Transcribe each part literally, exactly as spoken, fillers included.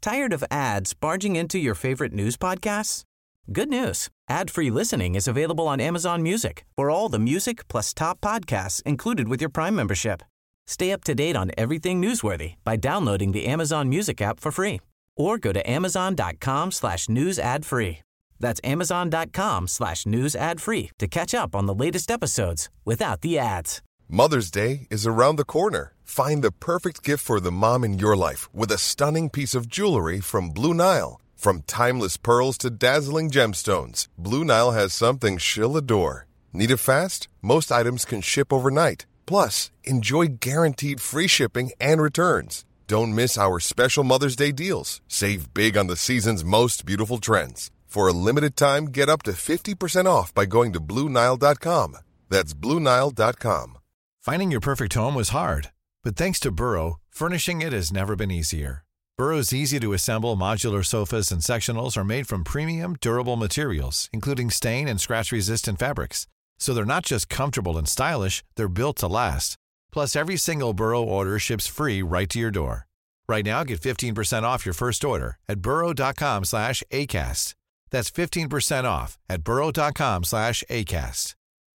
Tired of ads barging into your favorite news podcasts? Good news. Ad-free listening is available on Amazon Music for all the music plus top podcasts included with your Prime membership. Stay up to date on everything newsworthy by downloading the Amazon Music app for free or go to amazon.com slash news ad free. That's amazon.com slash news ad free to catch up on the latest episodes without the ads. Mother's Day is around the corner. Find the perfect gift for the mom in your life with a stunning piece of jewelry from Blue Nile. From timeless pearls to dazzling gemstones, Blue Nile has something she'll adore. Need it fast? Most items can ship overnight. Plus, enjoy guaranteed free shipping and returns. Don't miss our special Mother's Day deals. Save big on the season's most beautiful trends. For a limited time, get up to fifty percent off by going to blue nile dot com. That's blue nile dot com. Finding your perfect home was hard, but thanks to Burrow, furnishing it has never been easier. Burrow's easy-to-assemble modular sofas and sectionals are made from premium, durable materials, including stain and scratch-resistant fabrics. So they're not just comfortable and stylish, they're built to last. Plus, every single Burrow order ships free right to your door. Right now, get fifteen percent off your first order at burrow.com slash ACAST. That's fifteen percent off at burrow.com slash ACAST.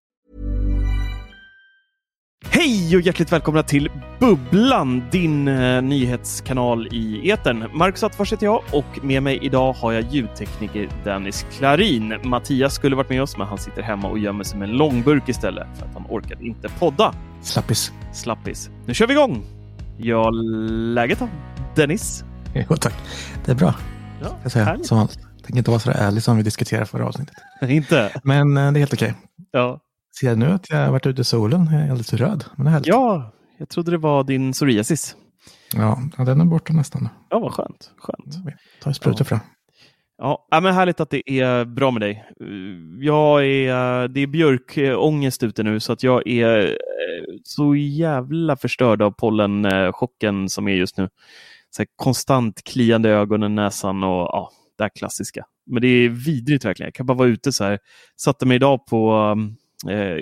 Hej och hjärtligt välkomna till Bubblan, din eh, nyhetskanal i etern. Marcus Attefors heter jag och med mig idag har jag ljudtekniker Dennis Klarin. Mattias skulle varit med oss, men han sitter hemma och gömmer sig med en långburk istället för att han orkade inte podda. Slappis. Slappis. Nu kör vi igång. Ja, läget då? Dennis? Jo tack, det är bra. Ja, jag säga, som vanligt. Tänker inte vara så ärlig som vi diskuterade förra avsnittet. Inte? Men eh, det är helt okej. Ja. Ser nu att jag har varit ute i solen. Jag är alldeles röd. Men det är härligt. Ja, jag trodde det var din psoriasis. Ja, den är borta nästan. Ja, vad skönt. Skönt. Ta en spruta ja. fram. Ja, men härligt att det är bra med dig. Jag är, det är björkångest ute nu så att jag är så jävla förstörd av pollenchocken som är just nu. Så här konstant kliande ögonen, näsan och ja, det här klassiska. Men det är vidrigt verkligen. Jag kan bara vara ute så här. Satte mig idag på... Eh,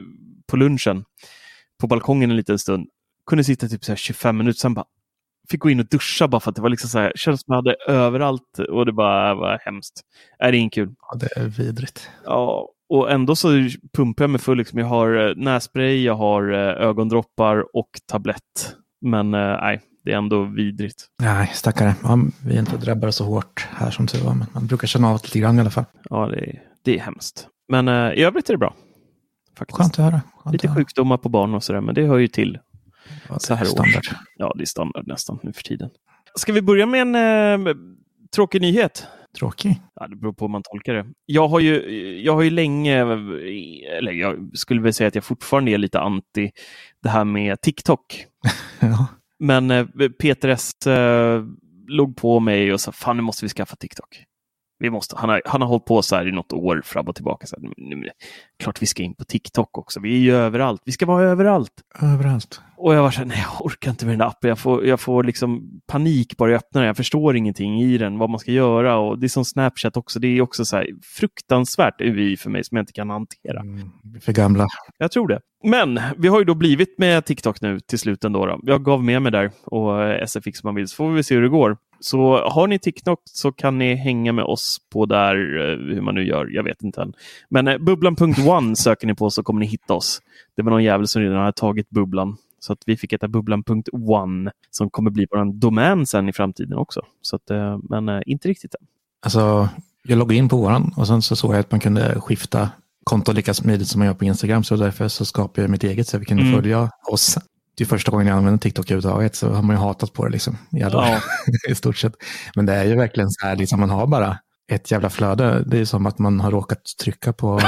på lunchen på balkongen en liten stund, kunde sitta typ så här tjugofem minuter, sen bara fick gå in och duscha bara för att det var liksom så här, kändes som jag hade överallt och det bara var hemskt. Är det inte kul? Ja, det är vidrigt. Ja, och ändå så pumpar jag mig full liksom. Jag har nässpray, jag har ögondroppar och tablett, men nej, det är ändå vidrigt. Nej, stackare. Ja, vi är inte drabbade så hårt här som tur var, men man brukar känna av det lite grann i alla fall. Ja, det är, det är hemskt. Men eh, i övrigt är det bra. Faktiskt. Skönt att höra. Skönt Lite att sjukdomar på barn och sådär, men det hör ju till. Ja, det så här är standard. års. Ja, det är standard nästan nu för tiden. Ska vi börja med en eh, tråkig nyhet? Tråkig? Ja, det beror på hur man tolkar det. Jag har ju, jag har ju länge, eller jag skulle väl säga att jag fortfarande är lite anti det här med TikTok. Ja. Men eh, Peter S eh, låg på mig och sa, fan nu måste vi skaffa TikTok. Vi måste, han, har, han har hållit på så här i något år fram och tillbaka. Så här, nu, klart vi ska in på TikTok också. Vi är ju överallt. Vi ska vara överallt. Överallt. Och jag var så här, nej jag orkar inte med den appen. Jag får, jag får liksom panik bara jag öppnar den. Jag förstår ingenting i den, vad man ska göra. Och det är som Snapchat också. Det är också så här fruktansvärt U I för mig som jag inte kan hantera. Mm, för gamla. Jag tror det. Men vi har ju då blivit med TikTok nu till slut ändå. Då. Jag gav med mig där och S F X som man vill. Så får vi se hur det går. Så har ni TikTok så kan ni hänga med oss på där, hur man nu gör, jag vet inte än. Men eh, bubblan punkt one söker ni på så kommer ni hitta oss. Det var någon jävel som redan har tagit bubblan. Så att vi fick heta bubblan punkt one som kommer bli vår domän sen i framtiden också. Så att, eh, men eh, inte riktigt än. Alltså, jag loggade in på våran och sen så såg jag att man kunde skifta konto lika smidigt som man gör på Instagram. Så därför så skapade jag mitt eget så vi kunde mm. följa oss. Det är första gången jag använder TikTok överhuvudtaget så har man ju hatat på det liksom. Ja. I stort sett. Men det är ju verkligen så här, liksom, man har bara ett jävla flöde. Det är som att man har råkat trycka på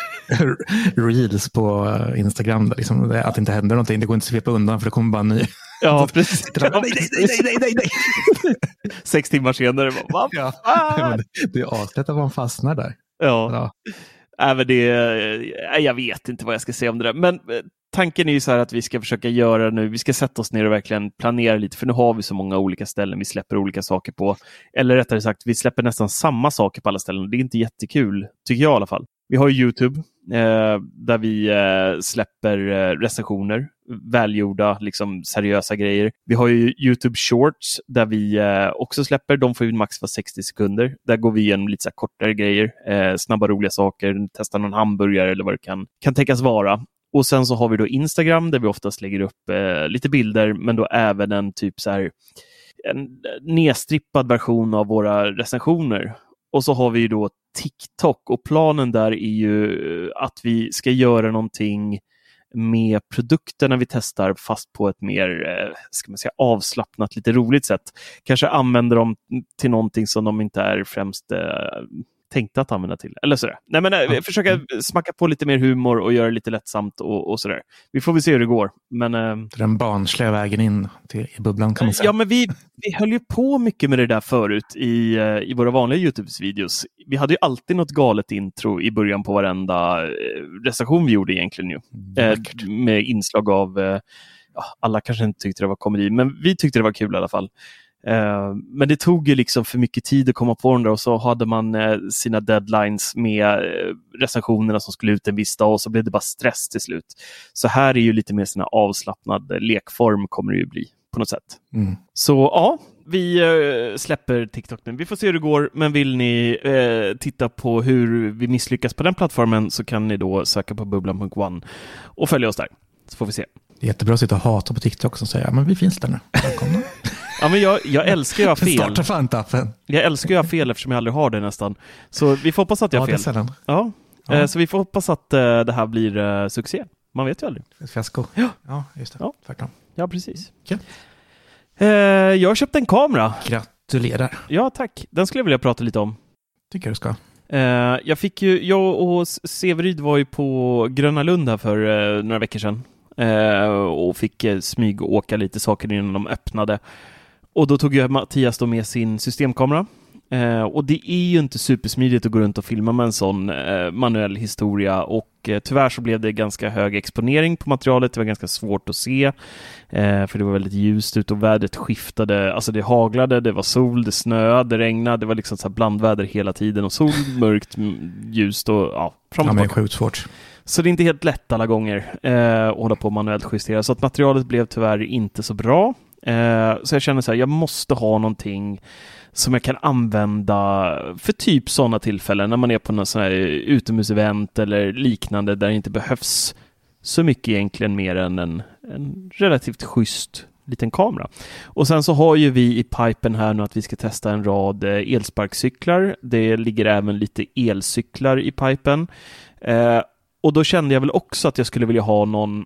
reels på Instagram. Där, liksom, det, att det inte händer någonting. Det går inte att svepa undan för det kommer bara en ny. Ja, precis. nej, nej, nej, nej, nej, nej. Sex timmar senare. Bara, ja, det är avslätt att man fastnar där. Ja. ja. Även det, jag vet inte vad jag ska säga om det där. Men tanken är ju så här att vi ska försöka göra nu, vi ska sätta oss ner och verkligen planera lite, för nu har vi så många olika ställen vi släpper olika saker på. Eller rättare sagt, vi släpper nästan samma saker på alla ställen. Det är inte jättekul, tycker jag i alla fall. Vi har YouTube eh, där vi eh, släpper eh, recensioner, välgjorda, liksom seriösa grejer. Vi har ju YouTube Shorts där vi eh, också släpper, de får ju max vara sextio sekunder. Där går vi igenom lite så här kortare grejer, eh, snabba roliga saker, testa någon hamburgare eller vad det kan, kan tänkas vara. Och sen så har vi då Instagram där vi oftast lägger upp eh, lite bilder, men då även en typ så här en nedstrippad version av våra recensioner. Och så har vi då TikTok, och planen där är ju att vi ska göra någonting med produkterna vi testar, fast på ett mer ska man säga, avslappnat, lite roligt sätt. Kanske använder dem till någonting som de inte är främst eh, tänkta att använda till. Eller sådär. Nej, men eh, försöka smacka på lite mer humor och göra det lite lättsamt och, och sådär. Vi får väl se hur det går. Men, eh, den barnsliga vägen in till i bubblan kan man säga. Ja, men vi, vi höll ju på mycket med det där förut i, eh, i våra vanliga YouTube-videos. Vi hade ju alltid något galet intro i början på varenda eh, recension vi gjorde egentligen ju. Eh, med inslag av eh, ja, alla kanske inte tyckte det var komedi, men vi tyckte det var kul i alla fall. Uh, men det tog ju liksom för mycket tid att komma på den där, och så hade man uh, sina deadlines med uh, recensionerna som skulle ut en viss dag, och så blev det bara stress till slut. Så här är ju lite mer sina avslappnad lekform kommer det ju bli på något sätt. Mm. Så ja, vi uh, släpper TikTok nu. Vi får se hur det går, men vill ni uh, titta på hur vi misslyckas på den plattformen, så kan ni då söka på bubblan punkt one och följa oss där. Så får vi se. Det är jättebra att sitta och hata på TikTok som säger, men vi finns där nu. Välkomna. Ja, men jag, jag älskar ju att ha fel. Starta fan tappen. Jag älskar ju att ha fel eftersom jag aldrig har det nästan. Så vi får hoppas att jag har fel. Ja, ja. ja. Eh, så vi får hoppas att eh, det här blir eh, succé. Man vet ju aldrig. Ett fiasko. Ja. Ja, just det. Ja, Tvärtom. ja precis. Okay. Eh, jag har köpt en kamera. Gratulerar. Ja, tack. Den skulle jag vilja prata lite om. Tycker du ska. Eh, jag fick ju, jag och Severyd var ju på Gröna Lund här för eh, några veckor sedan. Eh, och fick eh, smyg och åka lite saker innan de öppnade. Och då tog jag Mattias då med sin systemkamera. Eh, och det är ju inte supersmidigt att gå runt och filma med en sån eh, manuell historia. Och eh, tyvärr så blev det ganska hög exponering på materialet. Det var ganska svårt att se. Eh, för det var väldigt ljust ut och vädret skiftade. Alltså det haglade, det var sol, det snöade, det regnade. Det var liksom så här blandväder hela tiden. Och sol, mörkt, ljust och ja, fram och ja, men tillbaka. sjukt svårt. Så det är inte helt lätt alla gånger eh, att hålla på manuellt justera. Så att materialet blev tyvärr inte så bra. Eh, så jag känner så här, jag måste ha någonting som jag kan använda för typ sådana tillfällen när man är på någon sån här utomhusevent eller liknande där det inte behövs så mycket egentligen mer än en, en relativt schysst liten kamera. Och sen så har ju vi i pipen här nu att vi ska testa en rad elsparkcyklar. Det ligger även lite elcyklar i pipen. Eh, och då kände jag väl också att jag skulle vilja ha någon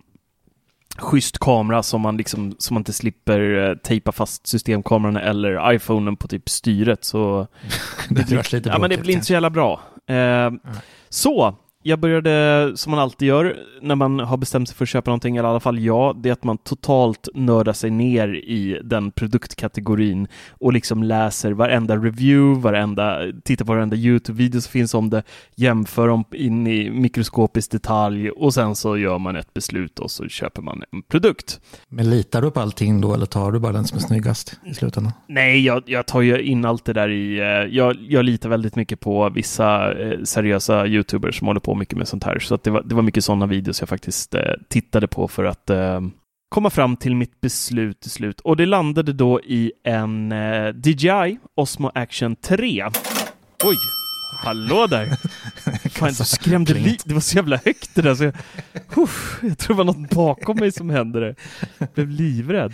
schysst kamera som man liksom som man inte slipper uh, tejpa fast systemkameran eller iPhonen på typ styret, så det, det, lite ja, men det blir inte så jävla bra. Uh, mm. Så jag började som man alltid gör när man har bestämt sig för att köpa någonting, eller i alla fall jag, det är att man totalt nördar sig ner i den produktkategorin och liksom läser varenda review, varenda, tittar på varenda YouTube-video som finns om det, jämför dem in i mikroskopisk detalj och sen så gör man ett beslut och så köper man en produkt. Men litar du på allting då, eller tar du bara den som är snyggast i slutändan? Nej, jag, jag tar ju in allt det där i... Jag, jag litar väldigt mycket på vissa eh, seriösa YouTubers som håller på mycket med sånt här. Så att det, var, det var mycket sådana videos jag faktiskt eh, tittade på för att eh, komma fram till mitt beslut till slut. Och det landade då i en eh, D J I Osmo Action tre. Oj, hallå där. Fan, så skrämde li- det var så jävla högt det där. Så jag, uff, jag tror det var något bakom mig som hände där. Jag blev livrädd.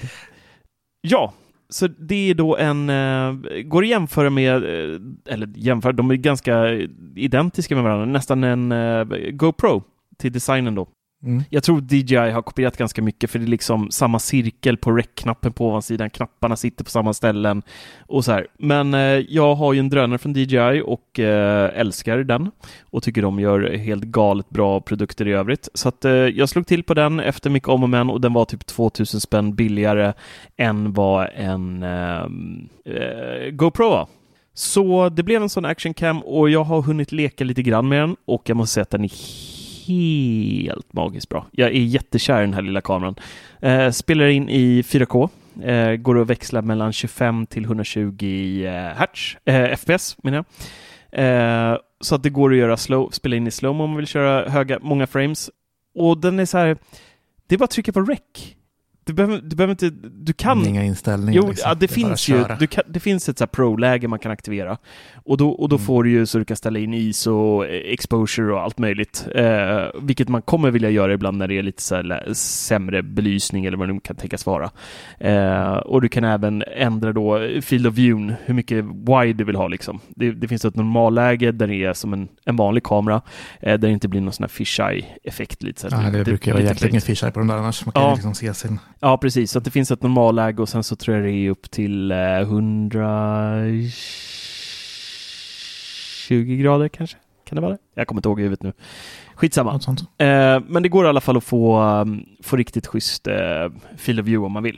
Ja, så det är då en, uh, går att jämföra med, uh, eller jämföra, de är ganska identiska med varandra, nästan en uh, GoPro till designen då. Mm. Jag tror D J I har kopierat ganska mycket, för det är liksom samma cirkel på rec-knappen på ovansidan, knapparna sitter på samma ställen och så här. Men uh, jag har ju en drönare från D J I och uh, älskar den och tycker de gör helt galet bra produkter i övrigt. Så att uh, jag slog till på den efter mycket om och men, och den var typ tvåtusen spänn billigare än vad en uh, uh, GoPro var. Så det blev en sån action cam och jag har hunnit leka lite grann med den och jag måste säga att den är helt magiskt bra. Jag är jättekär i den här lilla kameran. Eh, spelar in i fyra K. Eh, går att växla mellan tjugofem till etthundratjugo hertz. Eh, F P S menar jag. Eh, så att det går att göra slow, spela in i slow om man vill köra höga, många frames. Och den är så här, det är bara att trycka på rec. Du behöver, du behöver inte, du kan... Inga inställningar. Jo, liksom. ja, det, det finns ju, du kan, det finns ett så här pro-läge man kan aktivera. Och då, och då mm. får du ju så du kan ställa in I S O, exposure och allt möjligt. Eh, vilket man kommer vilja göra ibland när det är lite så här sämre belysning eller vad det kan tänkas vara. Eh, och du kan även ändra då field of view, hur mycket wide du vill ha liksom. Det, det finns ett normalläge där det är som en, en vanlig kamera, eh, där det inte blir någon sån här fisheye-effekt. Lite, så ja, det, det brukar vara jäkligt ingen fisheye på de där annars. Man kan ja. liksom se sin... Ja, precis. Så att det finns ett normalläge och sen så tror jag det är upp till eh, hundratjugo grader kanske. Kan det vara det? Jag kommer inte ihåg i huvudet nu. Skitsamma. Eh, men det går i alla fall att få, um, få riktigt schysst eh, field of view om man vill.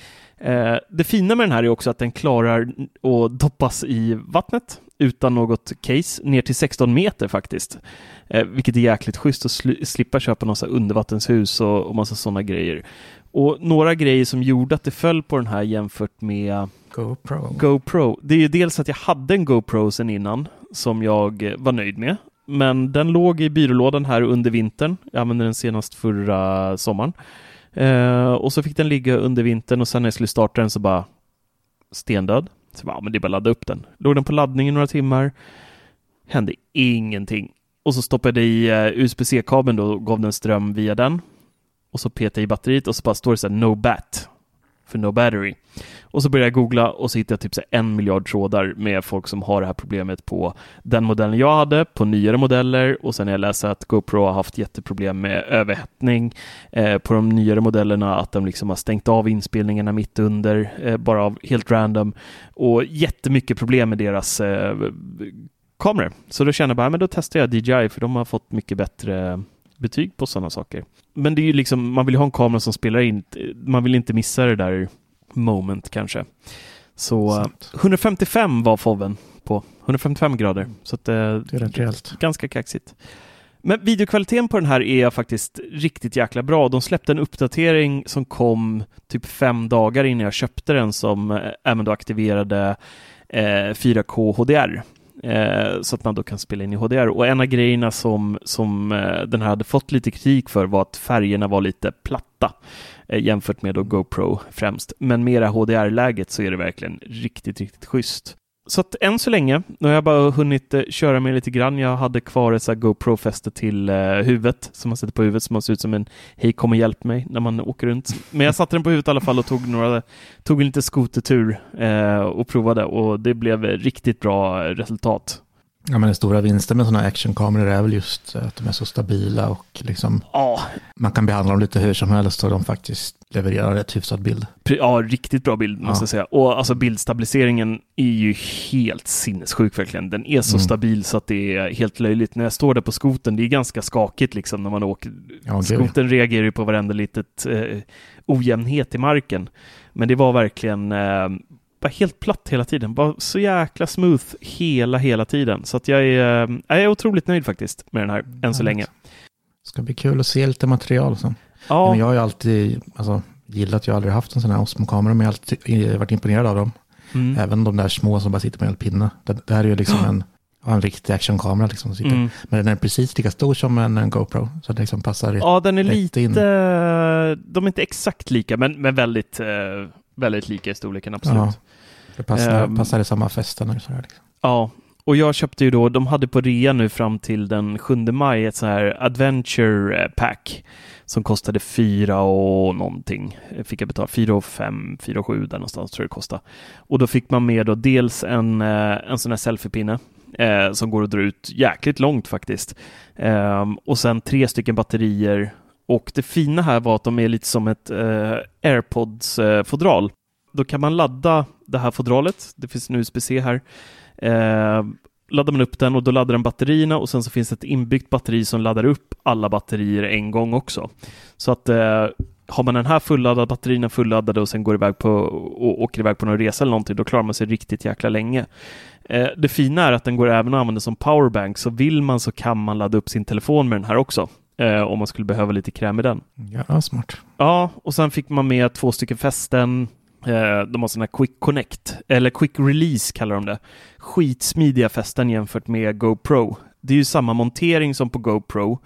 Eh, det fina med den här är också att den klarar att doppas i vattnet utan något case ner till sexton meter faktiskt. Eh, vilket är jäkligt schysst att sl- slippa köpa någon så här undervattenshus och, och massa sådana grejer. Och några grejer som gjorde att det föll på den här jämfört med GoPro. GoPro. Det är ju dels att jag hade en GoPro sen innan som jag var nöjd med. Men den låg i byrålådan här under vintern. Jag använde den senast förra sommaren. Eh, och så fick den ligga under vintern och sen när jag skulle starta den så bara stendöd. Så bara, ja, men det är bara att ladda upp den. Låg den på laddning i några timmar. Hände ingenting. Och så stoppade jag i uh, U S B C-kabeln då och gav den ström via den. Och så petade jag i batteriet och så bara står det så här no bat. För no battery. Och så började jag googla och så hittade jag typ så här en miljard trådar med folk som har det här problemet på den modellen jag hade, på nyare modeller. Och sen har jag läst att GoPro har haft jätteproblem med överhettning eh, på de nyare modellerna, att de liksom har stängt av inspelningarna mitt under, eh, bara av helt random. Och jättemycket problem med deras eh, kameror. Så då kände jag bara, men då testar jag D J I för de har fått mycket bättre betyg på sådana saker. Men det är ju liksom, man vill ju ha en kamera som spelar in, man vill inte missa det där moment kanske. Så Sant. hundrafemtiofem var foven på hundrafemtiofem grader. Så att, det är rätt rejält. Ganska kaxigt. Men videokvaliteten på den här är faktiskt riktigt jäkla bra. De släppte en uppdatering som kom typ fem dagar innan jag köpte den som även då aktiverade eh, fyra K H D R. Eh, så att man då kan spela in i H D R. Och en av grejerna som, som eh, den här hade fått lite kritik för var att färgerna var lite platta eh, jämfört med då GoPro främst. Men med det H D R-läget så är det verkligen riktigt, riktigt schysst. Så att än så länge, nu har jag bara hunnit eh, köra med lite grann. Jag hade kvar ett så här GoPro-fäste till eh, huvudet som man sätter på huvudet som man ser ut som en hej kom och hjälp mig när man åker runt. Men jag satte den på huvudet i alla fall och tog några tog en lite skotertur eh, och provade och det blev riktigt bra resultat. Ja, men den stora vinsten med sådana här actionkameror är väl just att de är så stabila och liksom ja. Man kan behandla dem lite hur som helst och de faktiskt levererar ett hyfsat bild. Ja, riktigt bra bild måste ja. jag säga. Och alltså bildstabiliseringen är ju helt sinnessjuk verkligen. Den är så mm. stabil så att det är helt löjligt. När jag står där på skoten, det är ganska skakigt liksom när man åker. Ja, skoten reagerar ju på varenda litet eh, ojämnhet i marken. Men det var verkligen eh, bara helt platt hela tiden. Bara så jäkla smooth hela, hela tiden. Så att jag är, äh, jag är otroligt nöjd faktiskt med den här, än så ja, länge. Det ska bli kul att se lite material. Så. Ja. Men jag har ju alltid alltså, gillat, jag har aldrig haft en sån här Osmo-kamera, men jag har alltid varit imponerad av dem. Mm. Även de där små som bara sitter med en pinne. Det, det här är ju liksom en, en riktig actionkamera. Liksom, som mm. Men den är precis lika stor som en, en GoPro. Så det liksom passar ja, den är lite, in. De är inte exakt lika, men, men väldigt, uh, väldigt lika i storleken, absolut. Ja. Det passar, um, passar i samma fästen. Liksom. Ja, och jag köpte ju då, de hade på rea nu fram till den sjunde maj ett så här adventure pack som kostade fyra och någonting. Fick jag betala fyra och fem, fyra och sju där någonstans tror jag det kostade. Och då fick man med då dels en, en sån här selfiepinne eh, som går att dra ut jäkligt långt faktiskt. Eh, och sen tre stycken batterier. Och det fina här var att de är lite som ett eh, AirPods-fodral. Då kan man ladda det här fodralet. Det finns en U S B C här. Eh, laddar man upp den och då laddar den batterierna och sen så finns det ett inbyggt batteri som laddar upp alla batterier en gång också. Så att eh, har man den här fulladdade, batterierna fulladdade och sen går iväg på och åker iväg på någon resa eller någonting, då klarar man sig riktigt jäkla länge. Eh, det fina är att den går även att använda som powerbank, så vill man så kan man ladda upp sin telefon med den här också. Eh, om man skulle behöva lite kräm i den. Ja, smart. Ja, och sen fick man med två stycken fästen. De har såna här quick connect, eller quick release kallar de det. Skitsmidiga fästen jämfört med GoPro. Det är ju samma montering som på GoPro.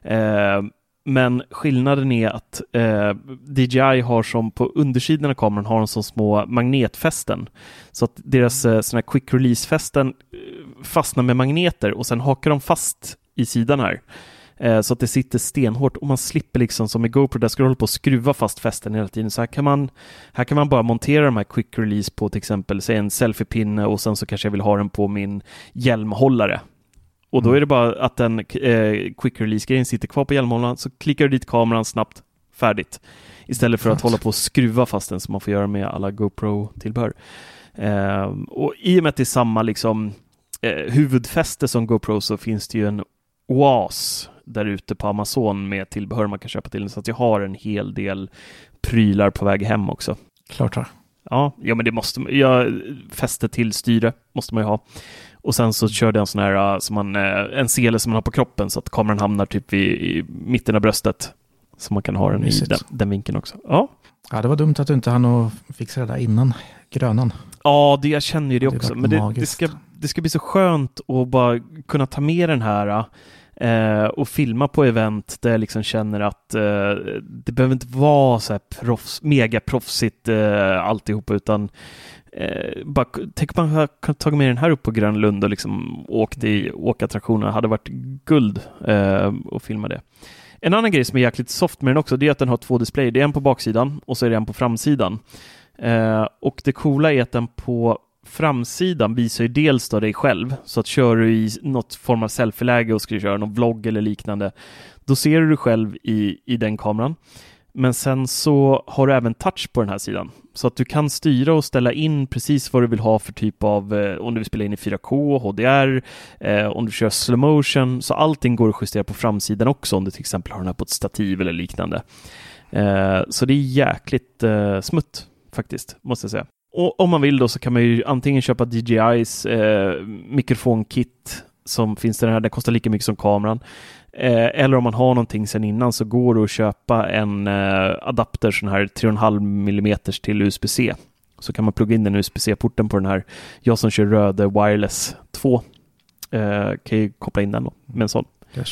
Eh, men skillnaden är att eh, D J I har som på undersidan av kameran har de som små magnetfästen. Så att deras eh, såna här quick release-fästen fastnar med magneter och sen hakar de fast i sidan här. Så att det sitter stenhårt och man slipper liksom som i GoPro där ska du hålla på att skruva fast fästen hela tiden. Så här kan man, här kan man bara montera de här quick release på till exempel säg en selfiepinne och sen så kanske jag vill ha den på min hjälmhållare. Och då är det bara att den eh, quick release-grejen sitter kvar på hjälmhållaren så klickar du dit kameran snabbt, färdigt. Istället för att hålla på att skruva fast den som man får göra med alla GoPro-tillbehör. Eh, och i och med att det är samma liksom, eh, huvudfäste som GoPro så finns det ju en oas där ute på Amazon med tillbehör man kan köpa till den, så att jag har en hel del prylar på väg hem också. Klart då. Ja, ja men det måste jag fäste till styre måste man ju ha. Och sen så körde jag en sån här som man, en sele som man har på kroppen så att kameran hamnar typ i, i mitten av bröstet så man kan ha den Mysigt. i den, den vinkeln också. Ja. Ja, det var dumt att du inte hann att fixa det där innan grönan. Ja, det, jag känner ju det, det också. Men det, det, ska, det ska bli så skönt att bara kunna ta med den här eh, och filma på event där jag liksom känner att eh, det behöver inte vara så här proffs, mega proffsigt eh, alltihop utan eh, bara, tänk om man kan ta med den här upp på Grönlund och liksom åkt i åkattraktioner hade varit guld eh, att filma det. En annan grej som är jäkligt soft med den också det är att den har två displayer. Det är en på baksidan och så är det en på framsidan. Eh, och det coola är att den på framsidan visar ju dels då dig själv. Så att kör du i något form av selfie-läge och ska köra någon vlogg eller liknande, då ser du dig själv i, i den kameran. Men sen så har du även touch på den här sidan. Så att du kan styra och ställa in precis vad du vill ha för typ av, eh, om du vill spela in i fyra K, H D R, eh, om du kör slow motion. Så allting går att justera på framsidan också om du till exempel har den här på ett stativ eller liknande. Eh, så det är jäkligt eh, smutt faktiskt, måste jag säga. Och om man vill då så kan man ju antingen köpa D J I's eh, mikrofonkit som finns det här, det kostar lika mycket som kameran. Eh, eller om man har någonting sen innan så går det att köpa en eh, adapter sån här tre komma fem millimeter till U S B C. Så kan man plugga in den U S B C-porten på den här. Jag som kör Röde Wireless två eh, kan ju koppla in den då med en sån.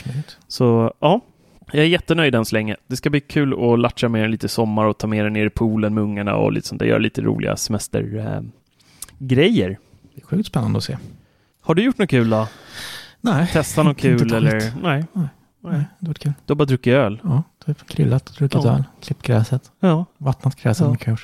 Så ja, jag är jättenöjd än så länge. Det ska bli kul att latcha med den lite sommar och ta med den ner i poolen med ungarna och lite sånt där. Göra lite roliga semestergrejer. Eh, det är sjukt spännande att se. Har du gjort något kul då? Nej. Testa något kul eller? Nej. Nej. Nej, det var kul. Du har bara druckit öl? Ja, typ grillat och druckit ja. öl. Klippt gräset. Ja. Vattnat gräset ja. med kurs.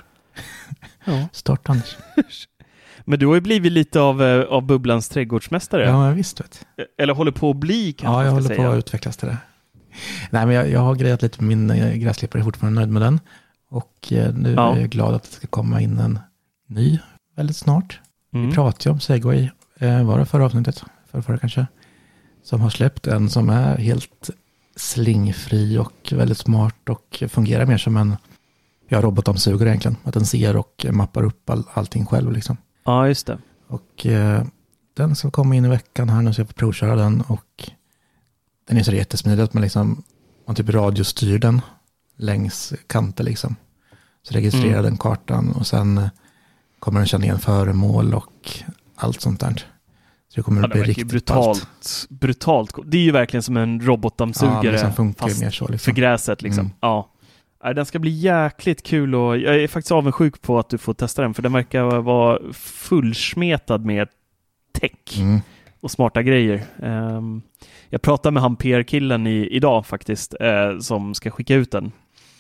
Ja. Stort Anders. Men du har ju blivit lite av, av Bubblans trädgårdsmästare. Ja, jag visst vet. Eller håller på att bli kanske. Ja, jag håller säga. på att utvecklas till det. Nej, men jag, jag har grejat lite med min gräsklippare. Jag är fortfarande nöjd med den. Och nu ja. är jag glad att det ska komma in en ny väldigt snart. Mm. Vi pratade om Segway. Var det förra avsnittet? Förra, förra kanske. Som har släppt en som är helt slingfri och väldigt smart och fungerar mer som en ja, robotdammsugare egentligen. Att den ser och mappar upp all, allting själv liksom. Ja, just det. Och eh, den ska komma in i veckan här nu så jag får provköra den och den är så jättesmidig att man liksom man typ radiostyr den längs kanter liksom. Så registrerar mm. den kartan och sen kommer den känna igen föremål och allt sånt där. Så det kommer ja, det bli riktigt brutalt, brutalt. Det är ju verkligen som en robotdammsugare ja, liksom funkar fast mer så, liksom. för gräset liksom. Mm. Ja. Den ska bli jäkligt kul och jag är faktiskt avundsjuk på att du får testa den för den verkar vara fullsmetad med tech mm. och smarta grejer. Um, jag pratade med han P R-killen i, idag faktiskt uh, som ska skicka ut den.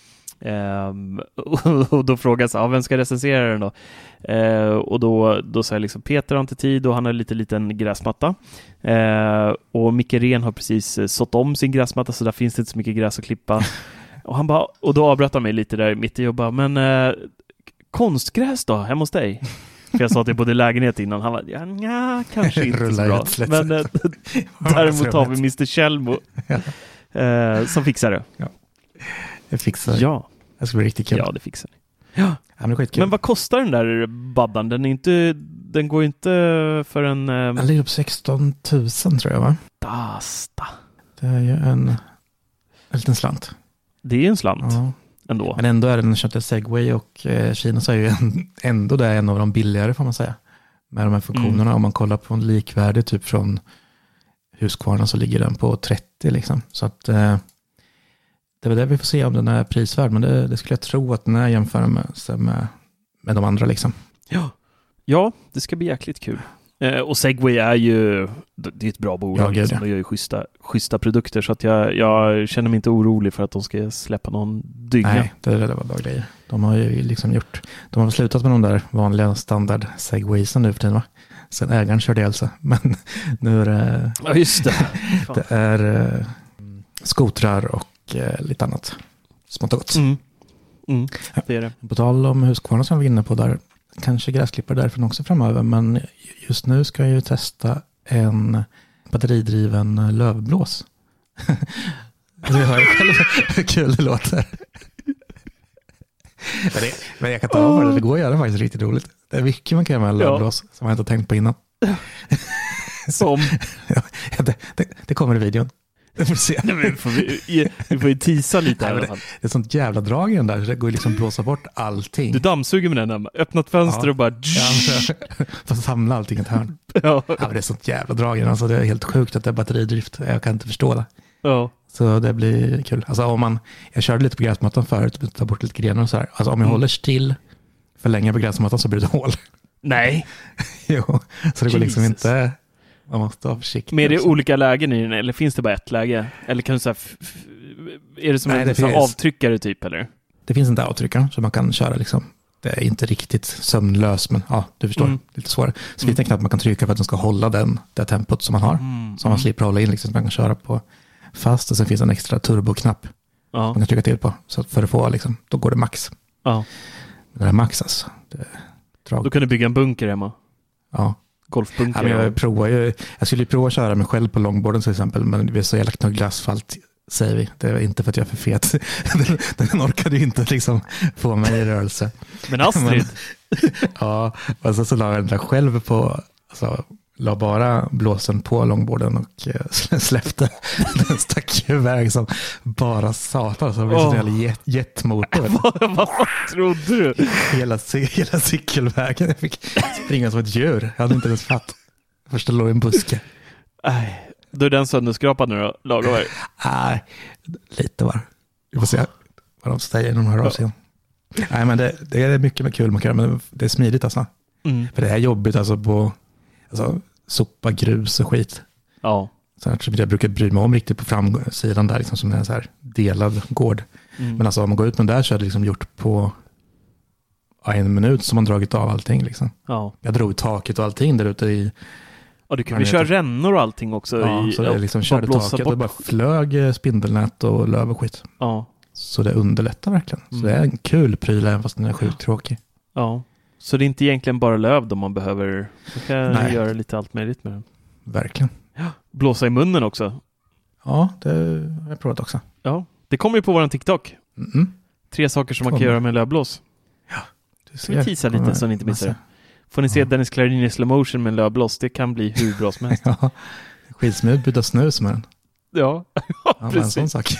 Um, och, och då frågade jag så, ah, vem ska recensera den då? Uh, och då, då sa jag liksom Peter har inte tid och han har lite liten gräsmatta. Uh, och Micke Ren har precis uh, sått om sin gräsmatta så där finns det inte så mycket gräs att klippa. Och han bara, och då avbröt han mig lite där mitt i och bara, men uh, konstgräs då, hemma hos dig? För jag sa att det bodde i lägenhet innan. Han bara, ja, nja, kanske inte så bra. Men uh, däremot har vi mister Kjellmo uh, som fixar det. Ja. Jag fixar. Ja. Det ska bli riktigt kul. Ja, det fixar ni. Ja. Ja, men, men vad kostar den där baddan? Den är inte, den går inte för en... Eh... Den ligger på sexton tusen tror jag, va? Dasta. Det är ju en, en liten slant. Det är en slant. Ja. ändå. Men ändå är det när köpte Segway och eh, Kina så är ju en, ändå det är en av de billigare får man säga. Med de här funktionerna. Mm. Om man kollar på en likvärdig typ från Husqvarna så ligger den på trettio liksom. Så att eh, det är det vi får se om den är prisvärd. Men det, det skulle jag tro att den är jämförd med, med, med de andra liksom. Ja. Ja, det ska bli jäkligt kul. Eh, och Segway är ju det är ett bra bolag. Ja, liksom. De gör ju schyssta, schyssta produkter så att jag, jag känner mig inte orolig för att de ska släppa någon dynga. Nej, det är det var bra grejer. De har ju liksom gjort, de har slutat med de där vanliga standard Segwaysen nu för tiden va? Sen ägaren körde ihjäl sig. Men nu är det, ja, just det. det är uh, skotrar och uh, lite annat smått och gott. Mm. Mm, det är det. På tal om Husqvarna som vi var inne på där, kanske gräsklippare därifrån också framöver, men just nu ska jag ju testa en batteridriven lövblås. Du hör själv hur kul det låter. Men, det, men jag kan ta av det, det går att göra faktiskt riktigt roligt. Det är mycket man kan göra med en lövblås ja. Som jag inte har tänkt på innan. Som? Ja, det, det, det kommer i videon. Det får se. Nej, men får vi, vi får ju tisa lite. Nej, här, det, det är sånt jävla drag i den där. Så det går liksom att blåsa bort allting. Du dammsuger med den. Öppnat fönster ja. Och bara... Ja, får samla allting i ett hörn. Ja. Ja, men det är sånt jävla drag i den. Alltså, det är helt sjukt att det är batteridrift. Jag kan inte förstå det. Ja. Så det blir kul. Alltså om man... Jag körde lite på gräsmattan förut. Ta bort lite grenar och så här. Alltså om jag mm. håller still för länge på gräsmattan så blir det hål. Nej. Jo. Så det går liksom inte... Man måste ha försiktigt. Men är det olika lägen i den eller finns det bara ett läge? Eller kan du säga f- f- är det som Nej, en det finns, avtryckare typ eller? Det finns inte avtryckare så man kan köra liksom. Det är inte riktigt sömnlös men ja, du förstår. Mm. Lite svårare. Så mm. vi tänker att man kan trycka för att den ska hålla den det tempot som man har. Mm. Så man slipper hålla in liksom så man kan köra på fast och sen finns en extra turboknapp. Ja. Man kan trycka till på så för att få liksom då går det max. Ja. Det är max alltså. Det är Då kan du bygga en bunker hemma. Ja. Golfbunker. Ja, men jag, provar, jag, jag skulle prova att köra mig själv på longboarden till exempel, men det är så jävla knugglig asfalt säger vi. Det är inte för att jag är för fet. den, den orkade ju inte liksom få mig i rörelse. Men Astrid? men, ja, och så, så la jag den där själv på, alltså, la bara blåsen på longboarden och eh, släppte den stack iväg som bara satan. Så det blev oh. så jävla jet, jetmotor. vad, vad trodde du? Hela, hela cykelvägen. Jag fick springa som ett djur. Jag hade inte ens fatt. Först låg en buske. Nej, du är den sönderskrapad nu då? Lagar var Nej, lite var. Vi får se vad de säger inom här avseen. Nej, men det, det är mycket med kul man kan göra, men det är smidigt alltså. Mm. För det är jobbigt alltså på alltså, sopa, grus och skit. Ja. Så här, jag brukar bry mig om riktigt på framsidan där liksom, som är en så här delad gård. Mm. Men alltså om man går ut med den där så är det liksom gjort på en minut som man dragit av allting liksom. Ja. Jag drog taket och allting där ute i... Ja, du kan ju köra rännor och allting också. Ja, i, så det liksom körde taket bort. Och bara flög spindelnät och löv och skit. Ja. Så det underlättar verkligen. Mm. Så det är en kul pryl även fast den är sjukt tråkig. Ja. Så det är inte egentligen bara löv då man behöver man kan Nej. göra lite allt möjligt med den. Verkligen. Ja. Blåsa i munnen också. Ja, det har jag provat också. Ja, det kommer ju på våran TikTok. Mm. Tre saker som man kan göra med lövblås. Ja. Du ser. Vi teasar lite så ni inte missar det. Får ni se ja. Dennis Klarin i slow motion med en lövblås. Det kan bli hur bra som helst. Ja. Skitsmut byta snus med den. Ja, ja, ja precis. En sån sak.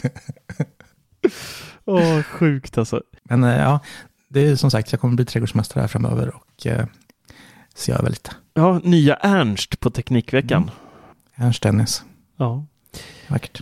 Åh, oh, sjukt alltså. Men ja, det är som sagt, jag kommer bli trädgårdsmästare här framöver och eh, se över lite. Ja, nya Ernst på Teknikveckan. Mm. Ernst Dennis. Ja. Vackert.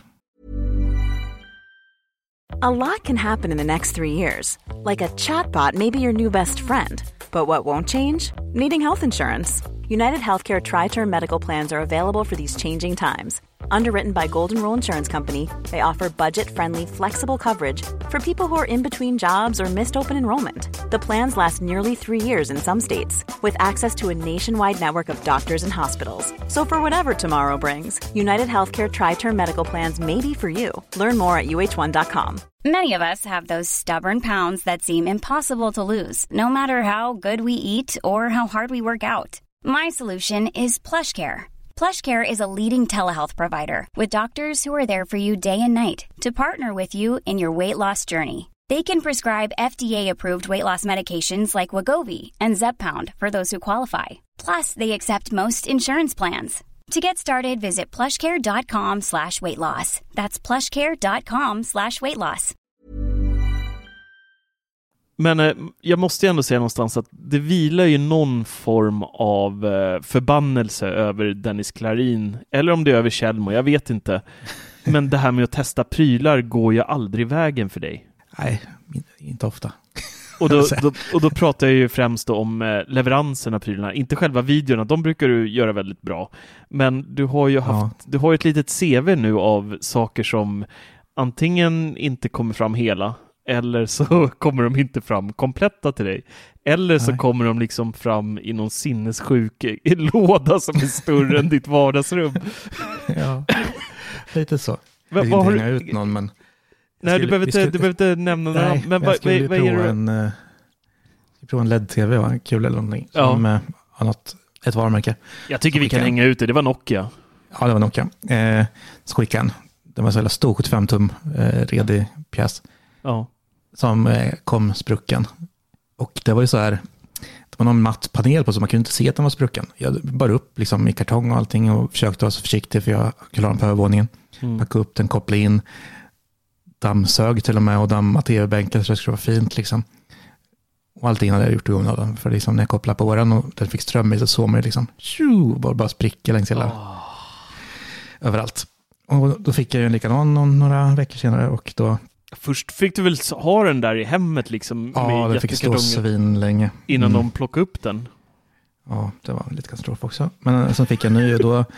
A lot can happen in the next three years. Like a chatbot may be your new best friend. But what won't change? Needing health insurance. United Healthcare Tri-Term Medical Plans are available for these changing times. Underwritten by Golden Rule Insurance Company, they offer budget-friendly, flexible coverage for people who are in between jobs or missed open enrollment. The plans last nearly three years in some states, with access to a nationwide network of doctors and hospitals. So for whatever tomorrow brings, United Healthcare Tri-Term Medical Plans may be for you. Learn more at U H one dot com. Many of us have those stubborn pounds that seem impossible to lose, no matter how good we eat or how hard we work out. My solution is PlushCare. PlushCare is a leading telehealth provider with doctors who are there for you day and night to partner with you in your weight loss journey. They can prescribe F D A-approved weight loss medications like Wegovy and Zepbound for those who qualify. Plus, they accept most insurance plans. To get started, visit plushcare.com slash weight loss. That's plushcare.com slash weight loss. Men eh, jag måste ju ändå säga någonstans att det vilar ju någon form av eh, förbannelse över Dennis Klarin. Eller om det är över Kjellmo, jag vet inte. Men det här med att testa prylar går ju aldrig vägen för dig. Nej, inte ofta. Och då, då, och då pratar jag ju främst om eh, leveransen av prylarna. Inte själva videorna, de brukar du göra väldigt bra. Men du har ju haft, ja. du har ju ett litet C V nu av saker som antingen inte kommer fram hela, eller så kommer de inte fram kompletta till dig. Eller så Nej. kommer de liksom fram i någon sinnessjuk i låda som är större än ditt vardagsrum. Ja, lite så. Va, jag vill inte hänga ut någon, men... Nej, skulle, du, behöver inte, skulle, du behöver inte nämna några. Nej, men vad skulle vad prova är en, uh, prova en L E D-T V, va? Kul eller någonting. Ja. Som uh, har något, ett varumärke. Jag tycker vi kan hänga ut det. Det var Nokia. Ja, det var Nokia. Eh, så skickade han. Det var så jävla stor sjuttiofem tum eh, redig pjäs. Ja. Som eh, kom sprucken. Och det var ju så här, det var någon matt panel på så man kunde inte se att den var sprucken. Jag bar upp liksom i kartong och allting och försökte vara så försiktig för jag klarade den på övervåningen. Mm. Packade upp den, kopplade in, dammsög till och med och damma tv-bänken så det skulle vara fint liksom. Och allting hade jag gjort igång av den. För liksom när jag kopplade på den och den fick ström i så såg man liksom tju, bara, bara spricka längs hela oh. överallt. Och då fick jag ju en likadan några veckor senare och då... Först fick du väl ha den där i hemmet liksom? Ja, det fick stå svin länge. Innan mm. de plockade upp den. Ja, det var lite katastrof också. Men sen fick jag ny och då,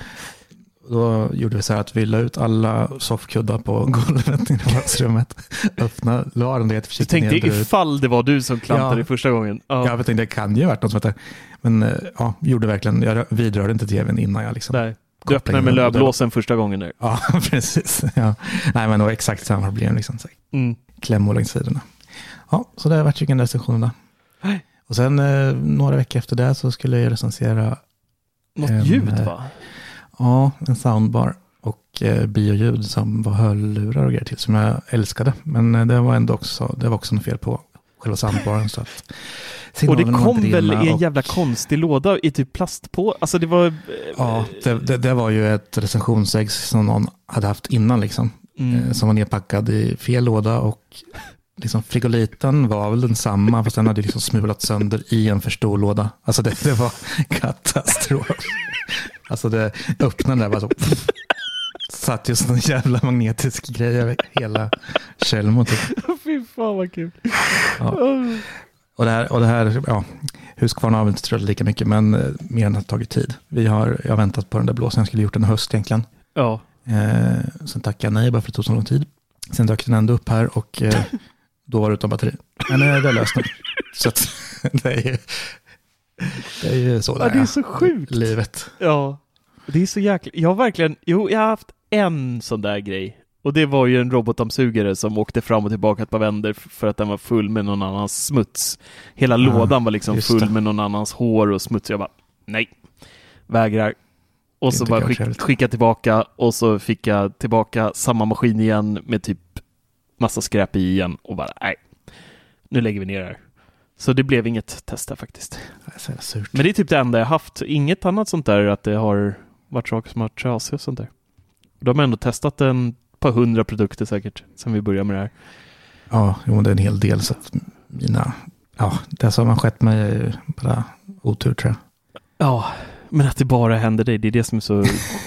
då gjorde vi så här att vi la ut alla soffkuddar på golvet i vardagsrummet. Öppna, la den det försiktigt ner. Du tänkte ifall det var du som klantade ja. första gången. Ja, ja jag tänkte det kan ju ha varit något som heter. Men ja, gjorde verkligen, jag vidrörde inte tvn innan jag liksom... Nej. Du öppnade med lövblåsen första gången där. Ja, precis. Ja. Nej, men det var exakt samma problem. Liksom. Mm. Klämmor längs sidorna. Ja, så det har varit ingen recension där. Och sen eh, några veckor efter det så skulle jag recensera... Något en, ljud, va? Ja, en soundbar och eh, bioljud som var hörlurar och grejer till som jag älskade. Men eh, det var ändå också, det var också något fel på själva soundbaren. Så att och det kom väl i en jävla och... konstig låda i typ plast på. Alltså det var... Ja, det, det, det var ju ett recensionsägg som någon hade haft innan liksom. Mm. Som var nedpackad i fel låda och liksom frigoliten var väl den samma fast den hade liksom smulat sönder i en för stor låda. Alltså det, det var katastrof. Alltså det öppnade där bara så... Satt just en jävla magnetisk grej över hela Kjellmo. Typ. Fy fan vad kul. Ja. Och det här, och det här ja, Husqvarna har väl inte trullat lika mycket men eh, mer än har tagit tid. Vi har, jag har väntat på den där blåsen, jag skulle gjort den höst egentligen. Ja. Eh, sen tackade jag nej bara för att det tog så lång tid. Sen dök den ändå upp här och eh, då var det utan batteri. Men eh, det är löst nu. Så att, det är ju det är ju så där. Ja, det är så sjukt. Livet. Ja, det är så jäkla... Jag har verkligen... Jo, jag har haft en sån där grej. Och det var ju en robotdammsugare som åkte fram och tillbaka ett par vänder för att den var full med någon annans smuts. Hela ja, lådan var liksom full det. med någon annans hår och smuts. Jag bara, nej, vägrar. Och så bara skick, skicka tillbaka och så fick jag tillbaka samma maskin igen med typ massa skräp i igen och bara, nej, nu lägger vi ner det här. Så det blev inget test där faktiskt. Det är surt. Men det är typ det enda jag haft. Inget annat sånt där att det har varit saker som har trasigt och sånt där. De har ändå testat en par hundra produkter säkert sen vi började med det här. Ja, jo, det är en hel del så att mina, ja, det som har skett mig är bara otur tror jag. Ja, men att det bara händer dig, det är det som är så,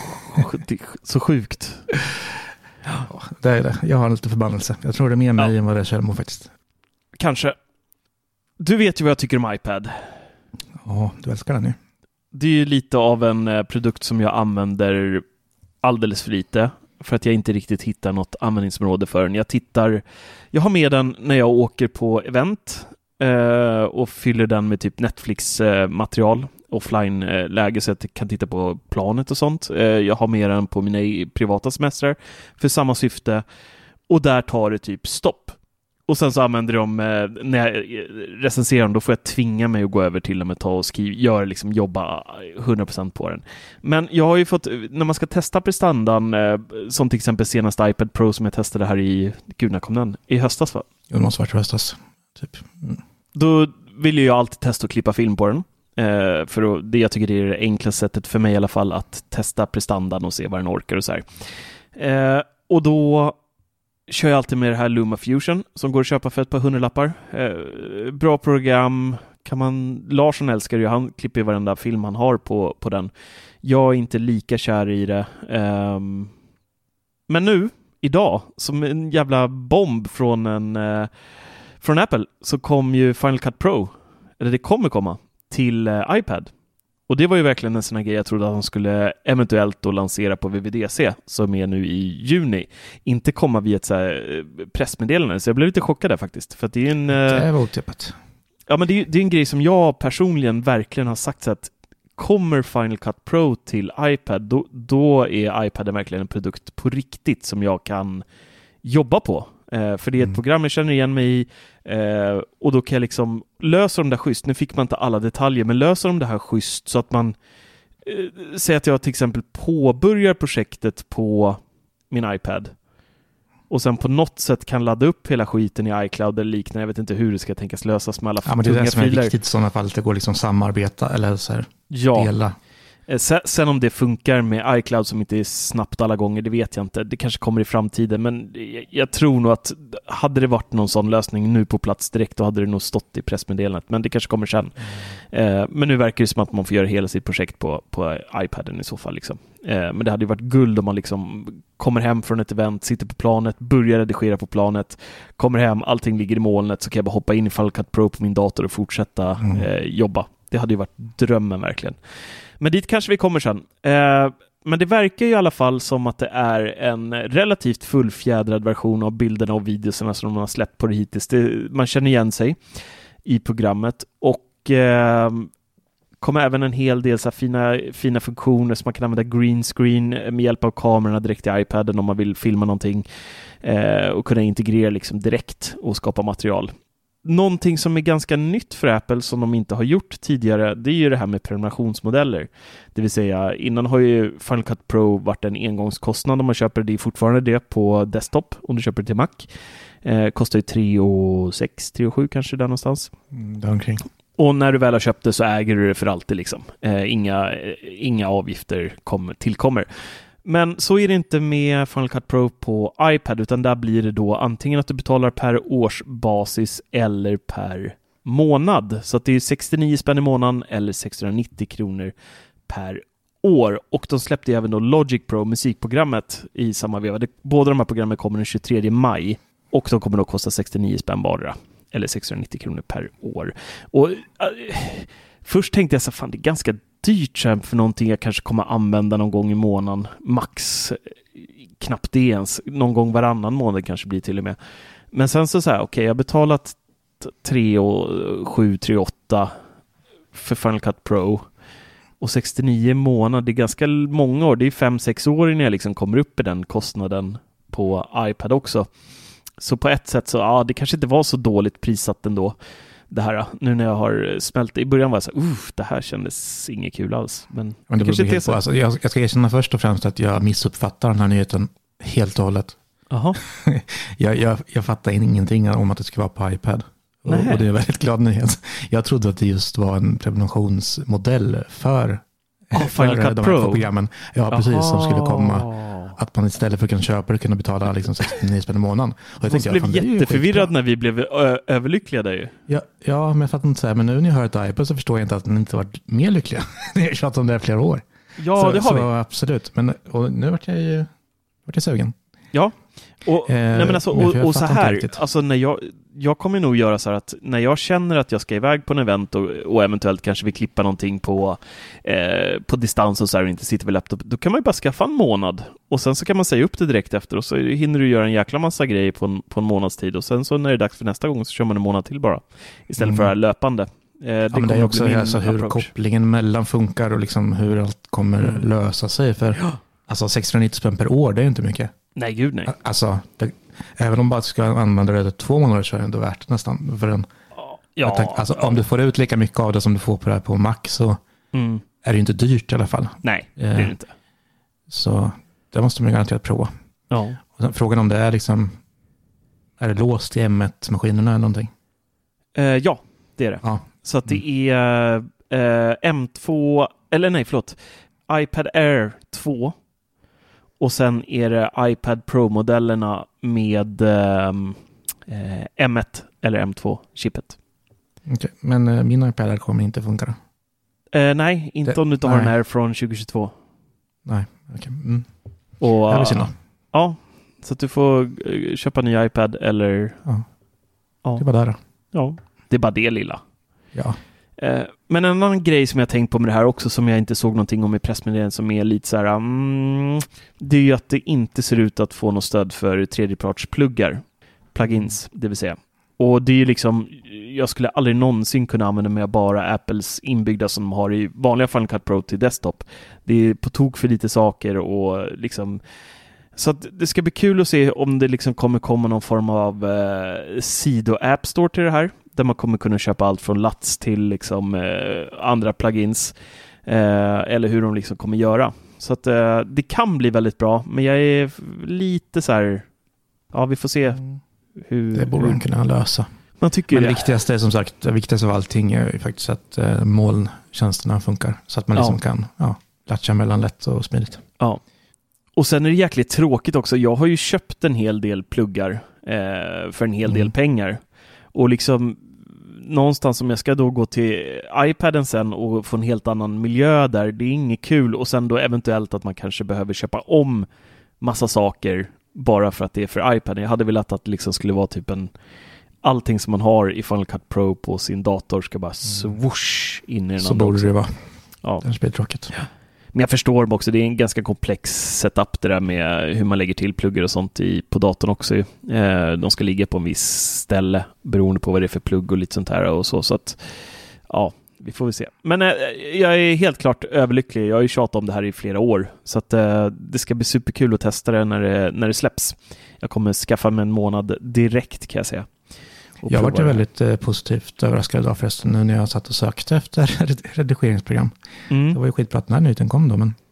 så sjukt. Ja, det är det. Jag har lite förbannelse. Jag tror det är mer mig ja. än vad det är Kjellmo faktiskt. Kanske. Du vet ju vad jag tycker om iPad. Ja, du älskar den ju. Det är ju lite av en eh, produkt som jag använder alldeles för lite. För att jag inte riktigt hittar något användningsområde för den. Jag tittar, jag har med den när jag åker på event eh, och fyller den med typ Netflix-material. Eh, offline-läge så att jag kan titta på planet och sånt. Eh, jag har med den på mina privata semestrar för samma syfte. Och där tar det typ stopp. Och sen så använder de, eh, när jag recenserar dem, då får jag tvinga mig att gå över till dem och ta och skriva, göra liksom jobba hundra procent på den. Men jag har ju fått, när man ska testa prestandan, eh, som till exempel senaste iPad Pro som jag testade här i, gud när kom den? I höstas va? Jo, det måste varit i höstas. Typ. Mm. Då vill jag alltid testa att klippa film på den. Eh, för att, det jag tycker det är det enklaste sättet för mig i alla fall att testa prestandan och se vad den orkar och så här. Eh, och då kör jag alltid med det här LumaFusion som går att köpa för ett par hundralappar. Eh, bra program. Kan man, Larsson älskar ju, han klipper ju varenda film han har på, på den. Jag är inte lika kär i det. Um, men nu, idag, som en jävla bomb från en uh, från Apple, så kom ju Final Cut Pro, eller det kommer komma, till uh, iPad. Och det var ju verkligen en sån här grej jag trodde att de skulle eventuellt då lansera på W W D C, som är nu i juni. Inte komma via ett så här pressmeddelande, så jag blev lite chockad där faktiskt. För att det är en... Uh, det var otippat. Ja, men det är, det är en grej som jag personligen verkligen har sagt, så att kommer Final Cut Pro till iPad, då, då är iPad verkligen en produkt på riktigt som jag kan jobba på. Eh, för det är ett mm. program jag känner igen mig i, eh, och då kan jag liksom lösa de där schysst. Nu fick man inte alla detaljer, men lösa de det här schysst så att man eh, säger att jag till exempel påbörjar projektet på min iPad och sen på något sätt kan ladda upp hela skiten i iCloud eller liknande. Jag vet inte hur det ska tänkas lösas med alla ja, men det är det som filer. är viktigt i sådana fall, att det går liksom samarbeta eller så här, ja. dela. Sen, sen om det funkar med iCloud som inte är snabbt alla gånger, det vet jag inte. Det kanske kommer i framtiden, men jag, jag tror nog att hade det varit någon sån lösning nu på plats direkt, då hade det nog stått i pressmeddelandet. Men det kanske kommer sen. Mm. Eh, men nu verkar det som att man får göra hela sitt projekt på, på iPaden i så fall. Liksom. Eh, men det hade ju varit guld om man liksom kommer hem från ett event, sitter på planet, börjar redigera på planet, kommer hem, allting ligger i molnet, så kan jag bara hoppa in i Final Cut Pro på min dator och fortsätta mm. eh, jobba. Det hade ju varit drömmen verkligen. Men dit kanske vi kommer sen. Eh, men det verkar ju i alla fall som att det är en relativt fullfjädrad version av bilderna och videorna som de har släppt på det hittills. Det, man känner igen sig i programmet. Och eh, kommer även en hel del så här fina, fina funktioner som man kan använda green screen med hjälp av kamerorna direkt i iPaden om man vill filma någonting. Eh, och kunna integrera liksom direkt och skapa material. Någonting som är ganska nytt för Apple som de inte har gjort tidigare, det är ju det här med prenumerationsmodeller. Det vill säga, innan har ju Final Cut Pro varit en engångskostnad om man köper det, fortfarande det på desktop om du köper det till Mac. Eh, kostar ju tre och sex, tre och sju kanske där någonstans. Mm, där omkring. Och när du väl har köpt det så äger du det för alltid liksom. Eh, inga, inga avgifter kom, tillkommer. Men så är det inte med Final Cut Pro på iPad, utan där blir det då antingen att du betalar per årsbasis eller per månad. Så att det är sextionio spänn i månaden eller sexhundranittio kronor per år. Och de släppte även då Logic Pro, musikprogrammet, i samma veva. Båda de här programmen kommer den tjugotredje maj och de kommer då kosta sextionio spänn bara eller sexhundranittio kronor per år. Och äh, först tänkte jag så fan, det är ganska dyrt för någonting jag kanske kommer använda någon gång i månaden. Max, knappt det ens. Någon gång varannan månad kanske blir till och med. Men sen så säger okej, okay, jag har betalat tre och sju, tre och åtta för Final Cut Pro. Och sextionio månader, det är ganska många år. Det är fem sex år innan jag liksom kommer upp i den kostnaden på iPad också. Så på ett sätt så, ja, det kanske inte var så dåligt prissatt ändå. Det här, nu när jag har smält i början var jag så här, uff, det här kändes inget kul alls. Men, men det kanske inte är så. Alltså, jag, jag ska erkänna först och främst att jag missuppfattar den här nyheten helt och hållet. Aha. jag, jag, jag fattar ingenting om att det ska vara på iPad. Och, och det är en väldigt glad nyhet. Jag trodde att det just var en prenumerationsmodell för, oh, för Final Cut de Pro. här programmen. Ja, precis, Aha. som skulle komma. Att man istället för att kunna köpa det kunna betala liksom sextionio spänn i månaden. Och jag tänkte, blev fan, jätteförvirrad när vi blev ö- överlyckliga där ju. Ja, ja, men jag fattar inte så här. Men nu när jag hör ett iPad så förstår jag inte att den inte varit mer lyckliga. Det har tjatat om det här flera år. Ja, så, det har så vi. Absolut. Men och nu vart jag ju vart jag sugen. Ja. Och, eh, nej men alltså, men och, och så här, alltså när jag, jag kommer nog göra så här att när jag känner att jag ska iväg på en event och, och eventuellt kanske vill klippa någonting på, eh, på distans och så här och inte sitter vid laptop, då kan man ju bara skaffa en månad och sen så kan man säga upp det direkt efter och så hinner du göra en jäkla massa grejer på en, på en månads tid och sen så när det är dags för nästa gång så kör man en månad till bara istället mm. för det här löpande. Eh, det, ja, men det är också alltså, hur approach. Kopplingen mellan funkar och liksom hur allt kommer mm. lösa sig för ja. Alltså sexhundranittio spänn per år, det är inte mycket. Nej, gud nej. Alltså, det, även om bara ska använda det två månader så är det ändå värt nästan för en. Ja, tänkte, alltså, ja. Om du får ut lika mycket av det som du får på det här på Mac så mm. är det inte dyrt i alla fall. Nej, det är det inte. Så det måste man garanterat prova. Ja. Och sen, frågan om det är liksom, är det låst i M ett-maskinerna eller någonting? Uh, ja, det är det. Ja. Så att det är uh, M två, eller nej, förlåt, iPad Air två. Och sen är det iPad Pro-modellerna med eh, M ett eller M två-chippet. Okay. Men eh, min iPad kommer inte funka då? Eh, nej, inte det, om du inte nej. har den här från tjugohundratjugotvå. Nej, okej. Okay. Mm. Och, det är synd då. Ja, så att du får köpa en ny iPad eller... Ja, ja. det är bara där då. Ja, det är bara det lilla. Ja. Eh, men en annan grej som jag tänkt på med det här också som jag inte såg någonting om i pressmeddelandet som är lite så här... Mm, det är ju att det inte ser ut att få något stöd för tredjepartspluggar. Plugins, det vill säga. Och det är ju liksom, jag skulle aldrig någonsin kunna använda mig av bara Apples inbyggda som de har i vanliga Final Cut Pro till desktop. Det är på tok för lite saker och liksom... Så att det ska bli kul att se om det liksom kommer komma någon form av eh, sido-app store till det här. Där man kommer kunna köpa allt från L A T S till liksom, eh, andra plugins. Eh, eller hur de liksom kommer göra. Så att eh, det kan bli väldigt bra. Men jag är lite så här... Ja, vi får se hur... Det borde man kunna lösa. Man tycker men det det viktigaste är som sagt, det viktigaste av allting är ju faktiskt att eh, molntjänsterna funkar. Så att man liksom ja. kan ja, latcha mellan lätt och smidigt. Ja. Och sen är det jäkligt tråkigt också. Jag har ju köpt en hel del pluggar eh, för en hel mm. del pengar. Och liksom någonstans om jag ska då gå till iPaden sen och få en helt annan miljö där, det är inget kul. Och sen då eventuellt att man kanske behöver köpa om massa saker bara för att det är för iPaden. Jag hade velat att det liksom skulle vara typ en allting som man har i Final Cut Pro på sin dator ska bara swoosh in i den. Så borde det vara. Ja. Det blir tråkigt. Ja. Men jag förstår också, det är en ganska komplex setup det där med hur man lägger till pluggar och sånt i, på datorn också. Eh, de ska ligga på en viss ställe beroende på vad det är för plugg och lite sånt här och så. Så att, ja, vi får väl se. Men eh, jag är helt klart överlycklig. Jag har ju tjatat om det här i flera år. Så att eh, det ska bli superkul att testa det när det, när det släpps. Jag kommer skaffa mig en månad direkt kan jag säga. Jag har varit väldigt eh, positivt överraskad idag förresten nu när jag satt och sökte efter redigeringsprogram. Mm. Det var ju skitbra att den här nyheten kom då, men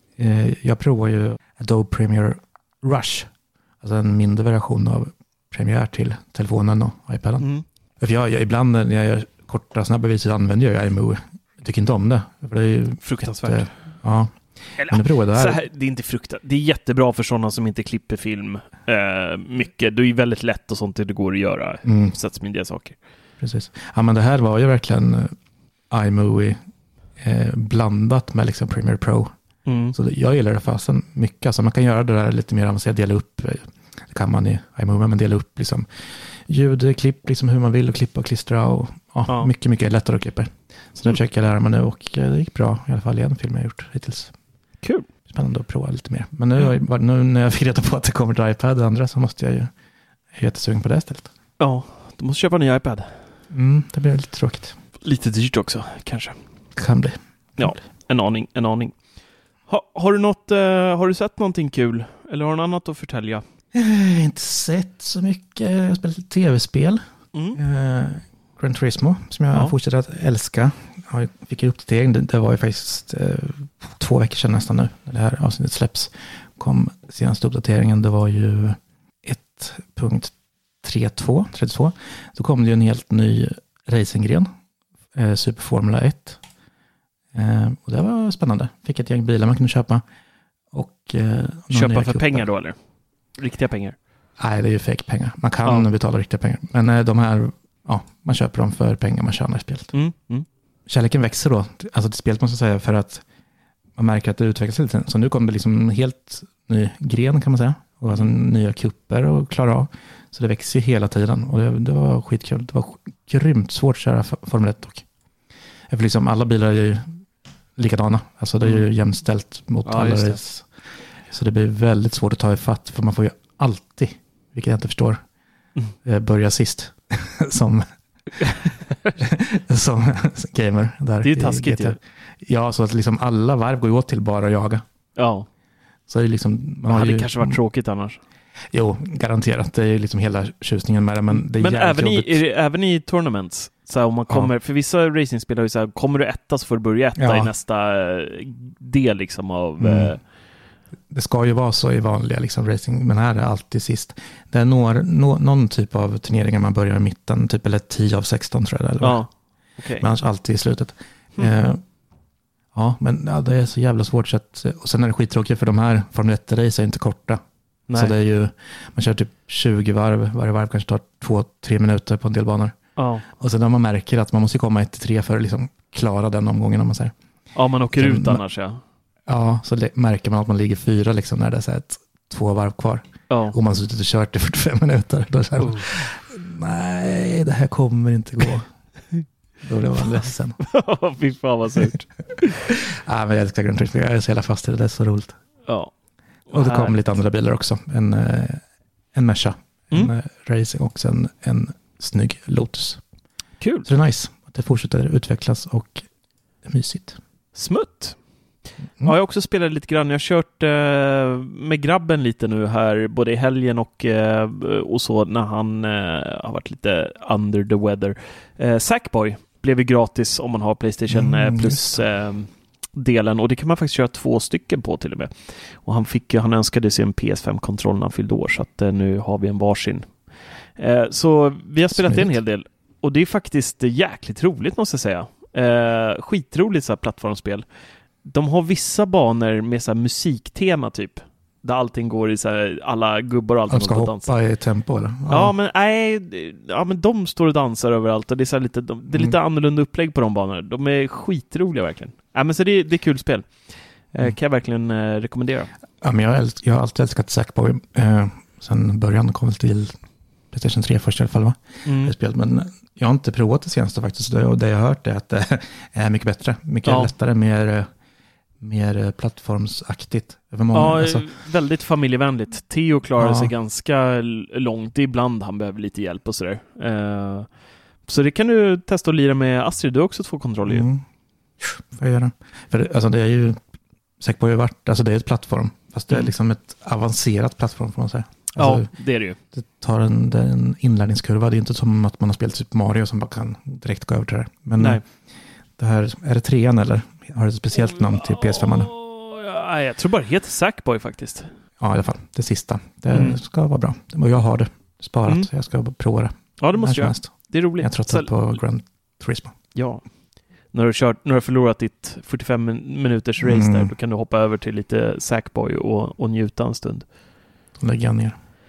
eh, jag provar ju Adobe Premiere Rush. Alltså en mindre version av Premiere till telefonen och iPaden. Mm. För jag, jag, ibland när jag gör korta snabba videos använder jag iMovie. Jag tycker inte om det. För det är ju fruktansvärt. Att, ja. Eller, det, det, här. Så här, det är inte fruktat. Det är jättebra för sådana som inte klipper film eh, mycket. Det är ju väldigt lätt och sånt det går att göra. Mm. Så att smidiga saker. Precis. Ja, men det här var ju verkligen uh, iMovie eh, blandat med liksom Premiere Pro. Mm. Så det, jag gillar det fasen mycket. Alltså man kan göra det där lite mer avancerat, dela upp. Det kan man i iMovie, men dela upp liksom ljud, klipp, liksom hur man vill och klippa och klistra. Och, ja, ja. Mycket, mycket lättare att klippa. Så nu försöker jag lära mig nu och det gick bra. I alla fall i en film jag gjort hittills. Kul. Spännande att prova lite mer. Men nu, mm. nu när jag fick reda på att det kommer till iPad och andra så måste jag ju jag är jättesugen på det istället. Ja, du måste köpa en ny iPad. Mm, det blir lite tråkigt. Lite dyrt också, kanske. Kan bli. Kan ja, bli. en aning, en aning. Ha, har, du något, uh, har du sett någonting kul? Eller har du något annat att förtälja? Jag har inte sett så mycket. Jag har spelat lite tv-spel. Mm. Uh, Gran Turismo, som jag ja. fortsätter att älska. Jag fick en uppdatering. Det, det var ju faktiskt uh, två veckor sedan nästan nu. När det här avsnittet släpps. Kom senaste uppdateringen. Det var ju ett punkt trettiotvå. trettiotvå. Så kom det ju en helt ny racinggren. Uh, Super Formula ett. Uh, och det var spännande. Fick ett gäng bilar man kunde köpa. Och, uh, köpa för pengar då eller? Riktiga pengar? Nej, det är ju fake pengar. Man kan ja. betala riktiga pengar. Men uh, de här, ja, man köper dem för pengar man tjänar i spelet. Mm, mm. Kärleken växer då. Alltså till spelet måste jag säga för att man märker att det utvecklas lite. Så nu kommer det liksom en helt ny gren kan man säga. Och alltså nya kupper och klara av. Så det växer ju hela tiden. Och det, det var skitkul. Det var grymt svårt att köra Formel ett dock. För liksom alla bilar är ju likadana. Alltså det är ju jämställt mot ja, alla race. Så det blir väldigt svårt att ta i fatt. För man får ju alltid, vilket jag inte förstår, mm. börja sist. som som gamer. Där det är ju taskigt ju. Ja, så att liksom alla varv går åt till bara att jaga. Ja. Så det är liksom, man det hade ju, kanske varit tråkigt annars. Jo, garanterat. Det är liksom hela tjusningen med det. Men, det är men även i, är det, även i tournaments, så här, om man kommer, ja. för vissa racingspel har ju så här, kommer du etta så får du börja etta ja. i nästa del liksom av... Mm. Eh... Det ska ju vara så i vanliga liksom, racing, men här är alltid sist. Det är några, no, någon typ av turneringar man börjar i mitten, typ eller tio av sexton tror jag. Eller ja. Okay. Men annars alltid i slutet. Mm. Eh, Ja, men ja, det är så jävla svårt. Så att, och sen är det skittråkigt för de här Formel ett-race är inte korta. Nej. Så det är ju, man kör typ tjugo varv, varje varv kanske tar två tre minuter på en del banor. Ja. Och sen när man märker att man måste komma ett till tre för att liksom klara den omgången om man säger. Ja, man åker sen, ut annars ja. Ja, så le- märker man att man ligger fyra liksom när det är så ett, två varv kvar. Ja. Och man har suttit och kört i fyrtiofem minuter. Då känner man, oh. nej, det här kommer inte gå. Då blev man ledsen. Fy fan vad surt. Ja, men jag älskar Grand Prix. Jag är så jävla fast i det. Det är så roligt. Ja. Och, och det kom lite andra bilar också. En, en Merca. En mm. racing och sen en snygg Lotus. Kul. Så det är nice att det fortsätter utvecklas och är mysigt. Smutt. Mm. Ja, jag har också spelat lite grann. Jag har kört eh, med grabben lite nu här, både i helgen och, eh, och så när han eh, har varit lite under the weather. Eh, Sackboy blev ju gratis om man har PlayStation mm, Plus eh, delen, och det kan man faktiskt köra två stycken på till och med. Och han, fick, han önskade sig en P S fem-kontroll när han fyllde år, så att eh, nu har vi en varsin. Eh, så vi har spelat en hel del, och det är faktiskt jäkligt roligt måste jag säga. Eh, skitroligt så här plattformsspel. De har vissa banor med så här musiktema typ, där allting går i så här, alla gubbar och allting. De ska hoppa dansa i tempo eller? Ja, ja men nej, ja men de står och dansar överallt, och det är så här lite, de, det är lite mm. annorlunda upplägg på de banorna. De är skitroliga verkligen. Ja, men så det, det är kul spel. Eh, mm. Kan jag verkligen eh, rekommendera. Ja, men jag, älsk, jag har alltid älskat Sackboy. Eh, sen början kom väl till PlayStation tre först i alla fall, va? Mm. Spel, men jag har inte provat det senaste faktiskt, och det jag har hört är att det är mycket bättre, mycket ja. lättare, mer mer plattformsaktigt. Många, ja, alltså. Väldigt familjevänligt. Theo klarar ja. sig ganska långt. Ibland han behöver lite hjälp och sådär. Uh, så det kan du testa att lira med Astrid. Du har också två kontroller mm. ju. Får jag göra. För alltså, det är ju säkert på vart, alltså det är ett plattform. Fast det är mm. liksom ett avancerat plattform får man säga. Alltså, ja, det är det ju. Det tar en, det är en inlärningskurva. Det är inte som att man har spelat Super Mario som bara kan direkt gå över till det. Men Nej. det här, är det trean eller? Har det ett speciellt namn till P S fem? Oh, ja, jag tror bara det heter Sackboy faktiskt. Ja, i alla fall. Det sista. Det mm. ska vara bra. Och jag har det sparat. Mm. Jag ska prova det. Ja, det måste jag. Det är roligt. Jag tröttnar på Grand Turismo. Ja. När du, kört, när du har förlorat ditt fyrtiofem minuters race mm. där, då kan du hoppa över till lite Sackboy och, och njuta en stund. Då lägger jag ner.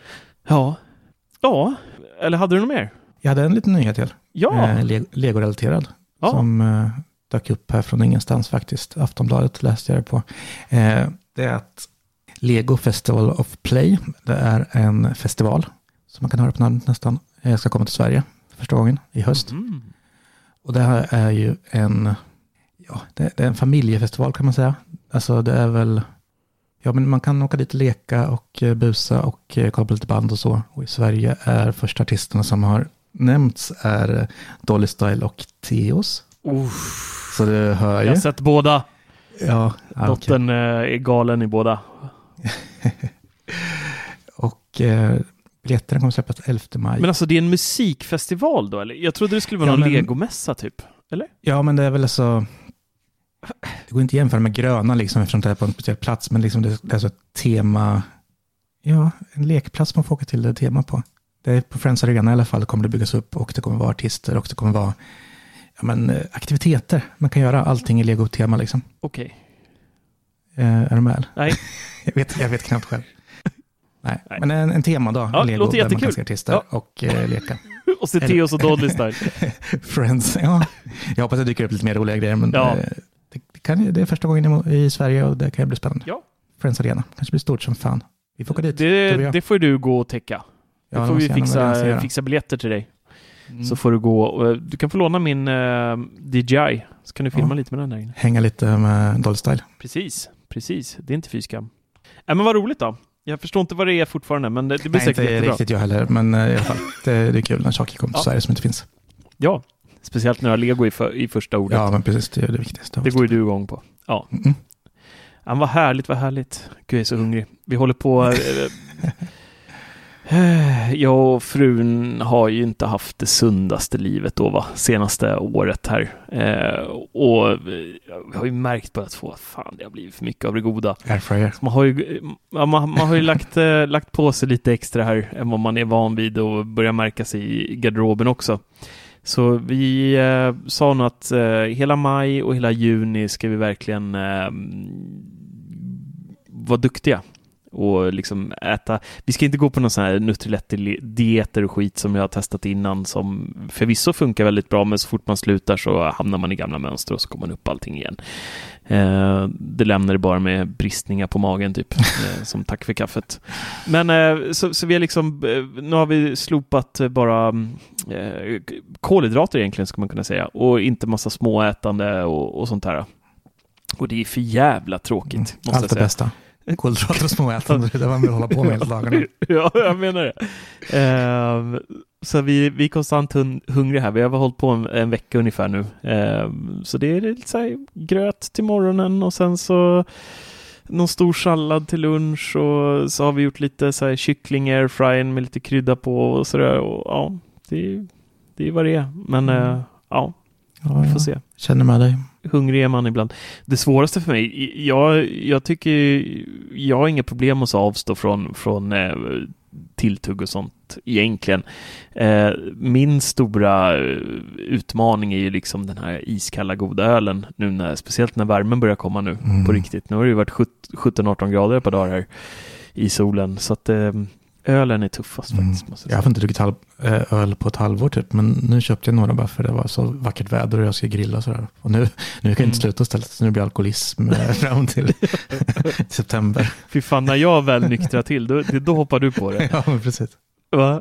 Ja. Ja. Eller hade du något mer? Jag hade en liten nyhet till. Ja. Eh, Le- Lego-relaterad. Ja. Som eh, dök upp här från ingenstans faktiskt. Aftonbladet läste jag det på. Eh, det är att Lego Festival of Play, det är en festival som man kan höra på namnet nästan, eh, ska komma till Sverige för första gången i höst. Mm. Och det här är ju en, ja, det, det är en familjefestival kan man säga. Alltså det är väl, ja men man kan åka dit och leka och eh, busa och eh, kolla på lite band och så. Och i Sverige är första artisterna som har nämnts är Dolly Style och Theos. Uff. Så det hör ju. Jag har sett båda. Ja, dottern okay. är galen i båda. och eh, biljetterna kommer släppas elfte maj. Men alltså det är en musikfestival då, eller? Jag trodde det skulle vara ja, någon men, legomässa typ, eller? Ja, men det är väl så. Det går inte att jämföra med Gröna liksom, eftersom det är på en speciell plats, men liksom det, det är så ett tema. Ja, en lekplats man får åka till det tema på. Det är på Friends Arena i alla fall, det kommer det byggas upp och det kommer vara artister och det kommer vara ja, men, aktiviteter. Man kan göra allting i Lego-tema liksom. Okej. Okay. Eh, är du med? Nej. jag, vet, jag vet knappt själv. Nej. Nej. Men en, en tema då. Ja, Lego, låter jättekul. Där man kan se artister ja. och eh, leka. och se Theos och Dolly Style. Friends, ja. Jag hoppas att det dyker upp lite mer roliga grejer, men ja. eh, det, det, kan, det är första gången i, i Sverige och det kan bli spännande. Ja. Friends Arena. Kanske blir stort som fan. Vi får åka dit. Det, det får du gå och täcka. Då ja, får vi fixa, fixa biljetter till dig. Mm. Så får du gå. Du kan få låna min uh, D J I. Så kan du filma ja. lite med den där inne. Hänga lite med Dolly Style. Precis, precis. Det är inte fyskam. Äh, men vad roligt då. Jag förstår inte vad det är fortfarande, men det, det blir Nej, säkert jättebra. Nej, inte riktigt jag heller, men uh, i alla fall. Det, det är kul när saker kommer till ja. Sverige som inte finns. Ja, speciellt när du har Lego i, för, i första ordet. Ja, men precis. Det är det viktigaste. Det går ju du igång på. Ja. Mm. Ja, vad härligt, vad härligt. Gud, jag är så hungrig. Vi håller på... Jag och frun har ju inte haft det sundaste livet då, va? Senaste året här. Eh, och jag har ju märkt på att få fan, det har blivit för mycket av det goda. Man har ju, man, man har ju lagt, eh, lagt på sig lite extra här än vad man är van vid och börjar märka sig i garderoben också. Så vi eh, sa nog att eh, hela maj och hela juni ska vi verkligen eh, vara duktiga och liksom äta. Vi ska inte gå på någon sån här Nutrilett-dieter och skit som jag har testat innan, som förvisso funkar väldigt bra, men så fort man slutar så hamnar man i gamla mönster och så kommer man upp allting igen. Eh, det lämnar det bara med bristningar på magen typ, eh, som tack för kaffet. Men eh, så, så vi har liksom, eh, nu har vi slopat bara eh, kolhydrater egentligen, ska man kunna säga, och inte massa småätande och, och sånt här. Och det är för jävla tråkigt, Mm, måste allt jag det säga. bästa. Kolhydrater och småätande, det är det man vill hålla på med hela dagarna. Ja, jag menar det. Eh, så vi, vi är konstant hun- hungriga här. Vi har hållit på en, en vecka ungefär nu. Eh, så det är lite så här gröt till morgonen och sen så någon stor sallad till lunch, och så har vi gjort lite så här kyckling airfryen med lite krydda på och sådär. Och ja, det är, det är vad det är. Men eh, ja, Ja, vi får ja. se. Känner med dig. Hungrig är man ibland. Det svåraste för mig, jag, jag tycker jag har inga problem att avstå från, från eh, tilltugg och sånt egentligen. Eh, min stora utmaning är ju liksom den här iskalla goda ölen, nu när, speciellt när värmen börjar komma nu Mm. på riktigt. Nu har det ju varit sjutton arton grader på dagar här i solen, så att eh, ölen är tuffast Mm. faktiskt. Måste jag Jag har säga. inte druckit halv, äh, öl på ett halvår typ, men nu köpte jag några bara för det var så vackert väder och jag ska grilla och sådär. Och nu, nu kan jag Mm. inte sluta istället, så nu blir alkoholism eh, fram till september. Fy fan, när jag väl nyktrar till, då, det- då hoppar du på det. Ja, men precis. Va?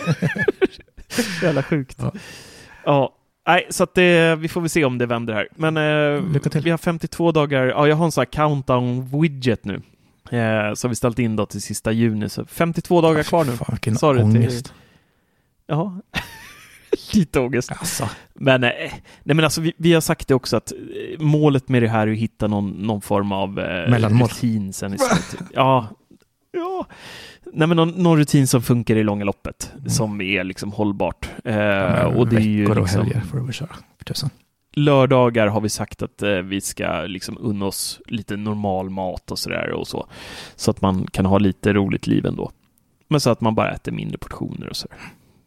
Jävla sjukt. Ja. Ja. Ja. Nej, så att det, vi får väl se om det vänder här. Men eh, Lycka till. vi har femtiotvå dagar. Ja, jag har en sån här countdown-widget nu. Eh, så har vi ställt in då till sista juni. Så femtiotvå dagar kvar nu. Fan, vilken Sa du till- ångest. Ja. Lite ångest. Alltså. Men, eh, nej, men alltså, vi, vi har sagt det också att eh, målet med det här är att hitta någon, någon form av eh, Mellanmål. rutin sen istället. Ja. Ja. Nej, men någon, någon rutin som funkar i långa loppet. Mm. Som är liksom hållbart. Eh, Ja, och det är ju veckor och liksom, helger får du väl köra. För tusan. lördagar har vi sagt att eh, vi ska liksom unna oss lite normal mat och sådär och så. Så att man kan ha lite roligt liv ändå. Men så att man bara äter mindre portioner och sådär.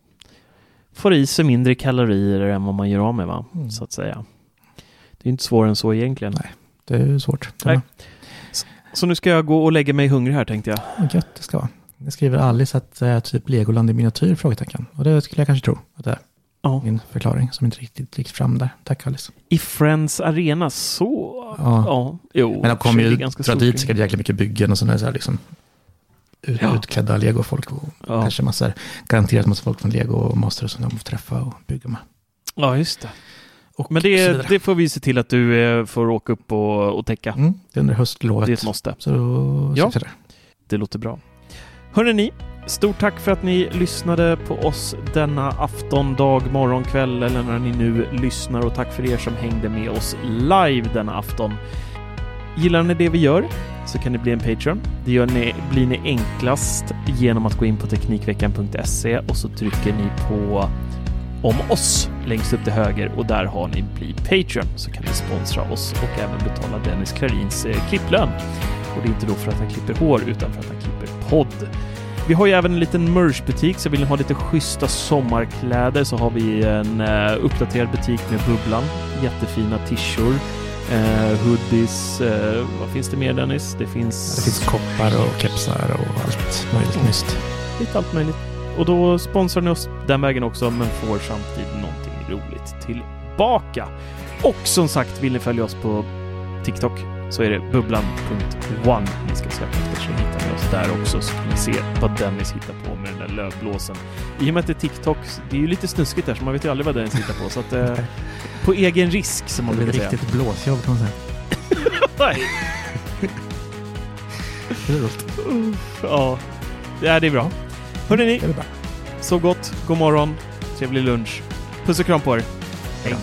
Får i sig mindre kalorier än vad man gör av med, va? Mm. Så att säga. Det är inte svårare än så egentligen. Nej. Det är ju svårt. Nej. Så nu ska jag gå och lägga mig hungrig här, tänkte jag. Vad gött det ska vara. Jag skriver Alice att det är typ Legoland i miniatyr, frågetecken. Och det skulle jag kanske tro att det är. Ja. Min förklaring som inte riktigt gick fram där. Tack Alice. I Friends Arena, så... Ja. Ja, jo. Men de kommer det är ju ganska dra stort. dit säkert jäkligt mycket byggen och sådana så här liksom ut, Ja. utklädda Lego-folk och Ja. kanske massor, garanterat massa folk från Lego och Master som de får träffa och bygga med. Ja, just det. Och Men så det, vidare. det får vi se till att du eh, får åka upp och, och täcka. Mm, det är under höstlovet. Det är ett måste. Så då Ja. sitter det. Det låter bra. Hörrni ni, stort tack för att ni lyssnade på oss denna afton, dag, morgon, kväll eller när ni nu lyssnar, och tack för er som hängde med oss live denna afton. Gillar ni det vi gör så kan ni bli en Patreon. Det gör ni, blir ni enklast genom att gå in på teknikveckan punkt se och så trycker ni på om oss längst upp till höger och där har ni bli Patreon, så kan ni sponsra oss och även betala Dennis Klarins eh, klipplön. Och det är inte då för att han klipper hår utan för att han klipper podd. Vi har ju även en liten merchbutik, så vill ni ha lite schyssta sommarkläder så har vi en uh, uppdaterad butik med Bubblan. Jättefina t-shirts, uh, hoodies, uh, vad finns det mer Dennis? Det finns, Det finns koppar och kepsar och allt möjligt Mm. nyst. lite allt möjligt. Och då sponsrar ni oss den vägen också, men får samtidigt någonting roligt tillbaka. Och som sagt, vill ni följa oss på TikTok så är det bubblan punkt one ni ska söka efter, så hittar ni oss där också, så kan ni se vad Dennis hittar på med den där lövblåsen. I och med att det är TikTok, det är ju lite snuskigt där så man vet ju aldrig vad Dennis hittar på, så att eh, på egen risk som man Det blir brukar ett säga. riktigt blåsjobb kan man säga. Nej. Det är roligt. Ja, det är, det är bra. Hörrni ni, Det är bra. så gott, god morgon, trevlig lunch. Puss och kram på er. Hej.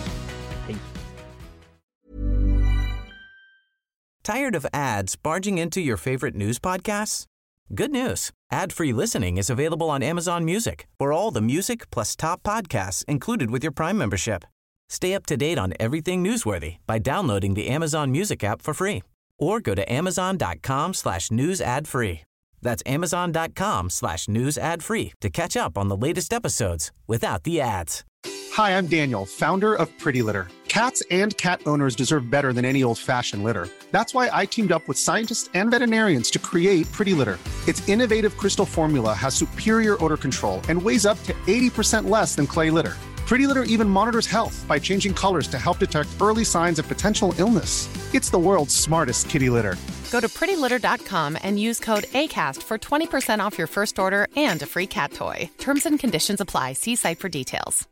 Tired of ads barging into your favorite news podcasts? Good news. Ad-free listening is available on Amazon Music for all the music plus top podcasts included with your Prime membership. Stay up to date on everything newsworthy by downloading the Amazon Music app for free or go to amazon.com slash news ad free. That's amazon.com slash news ad free to catch up on the latest episodes without the ads. Hi, I'm Daniel, founder of Pretty Litter. Cats and cat owners deserve better than any old-fashioned litter. That's why I teamed up with scientists and veterinarians to create Pretty Litter. Its innovative crystal formula has superior odor control and weighs up to eighty percent less than clay litter. Pretty Litter even monitors health by changing colors to help detect early signs of potential illness. It's the world's smartest kitty litter. Go to pretty litter dot com and use code ACAST for twenty percent off your first order and a free cat toy. Terms and conditions apply. See site for details.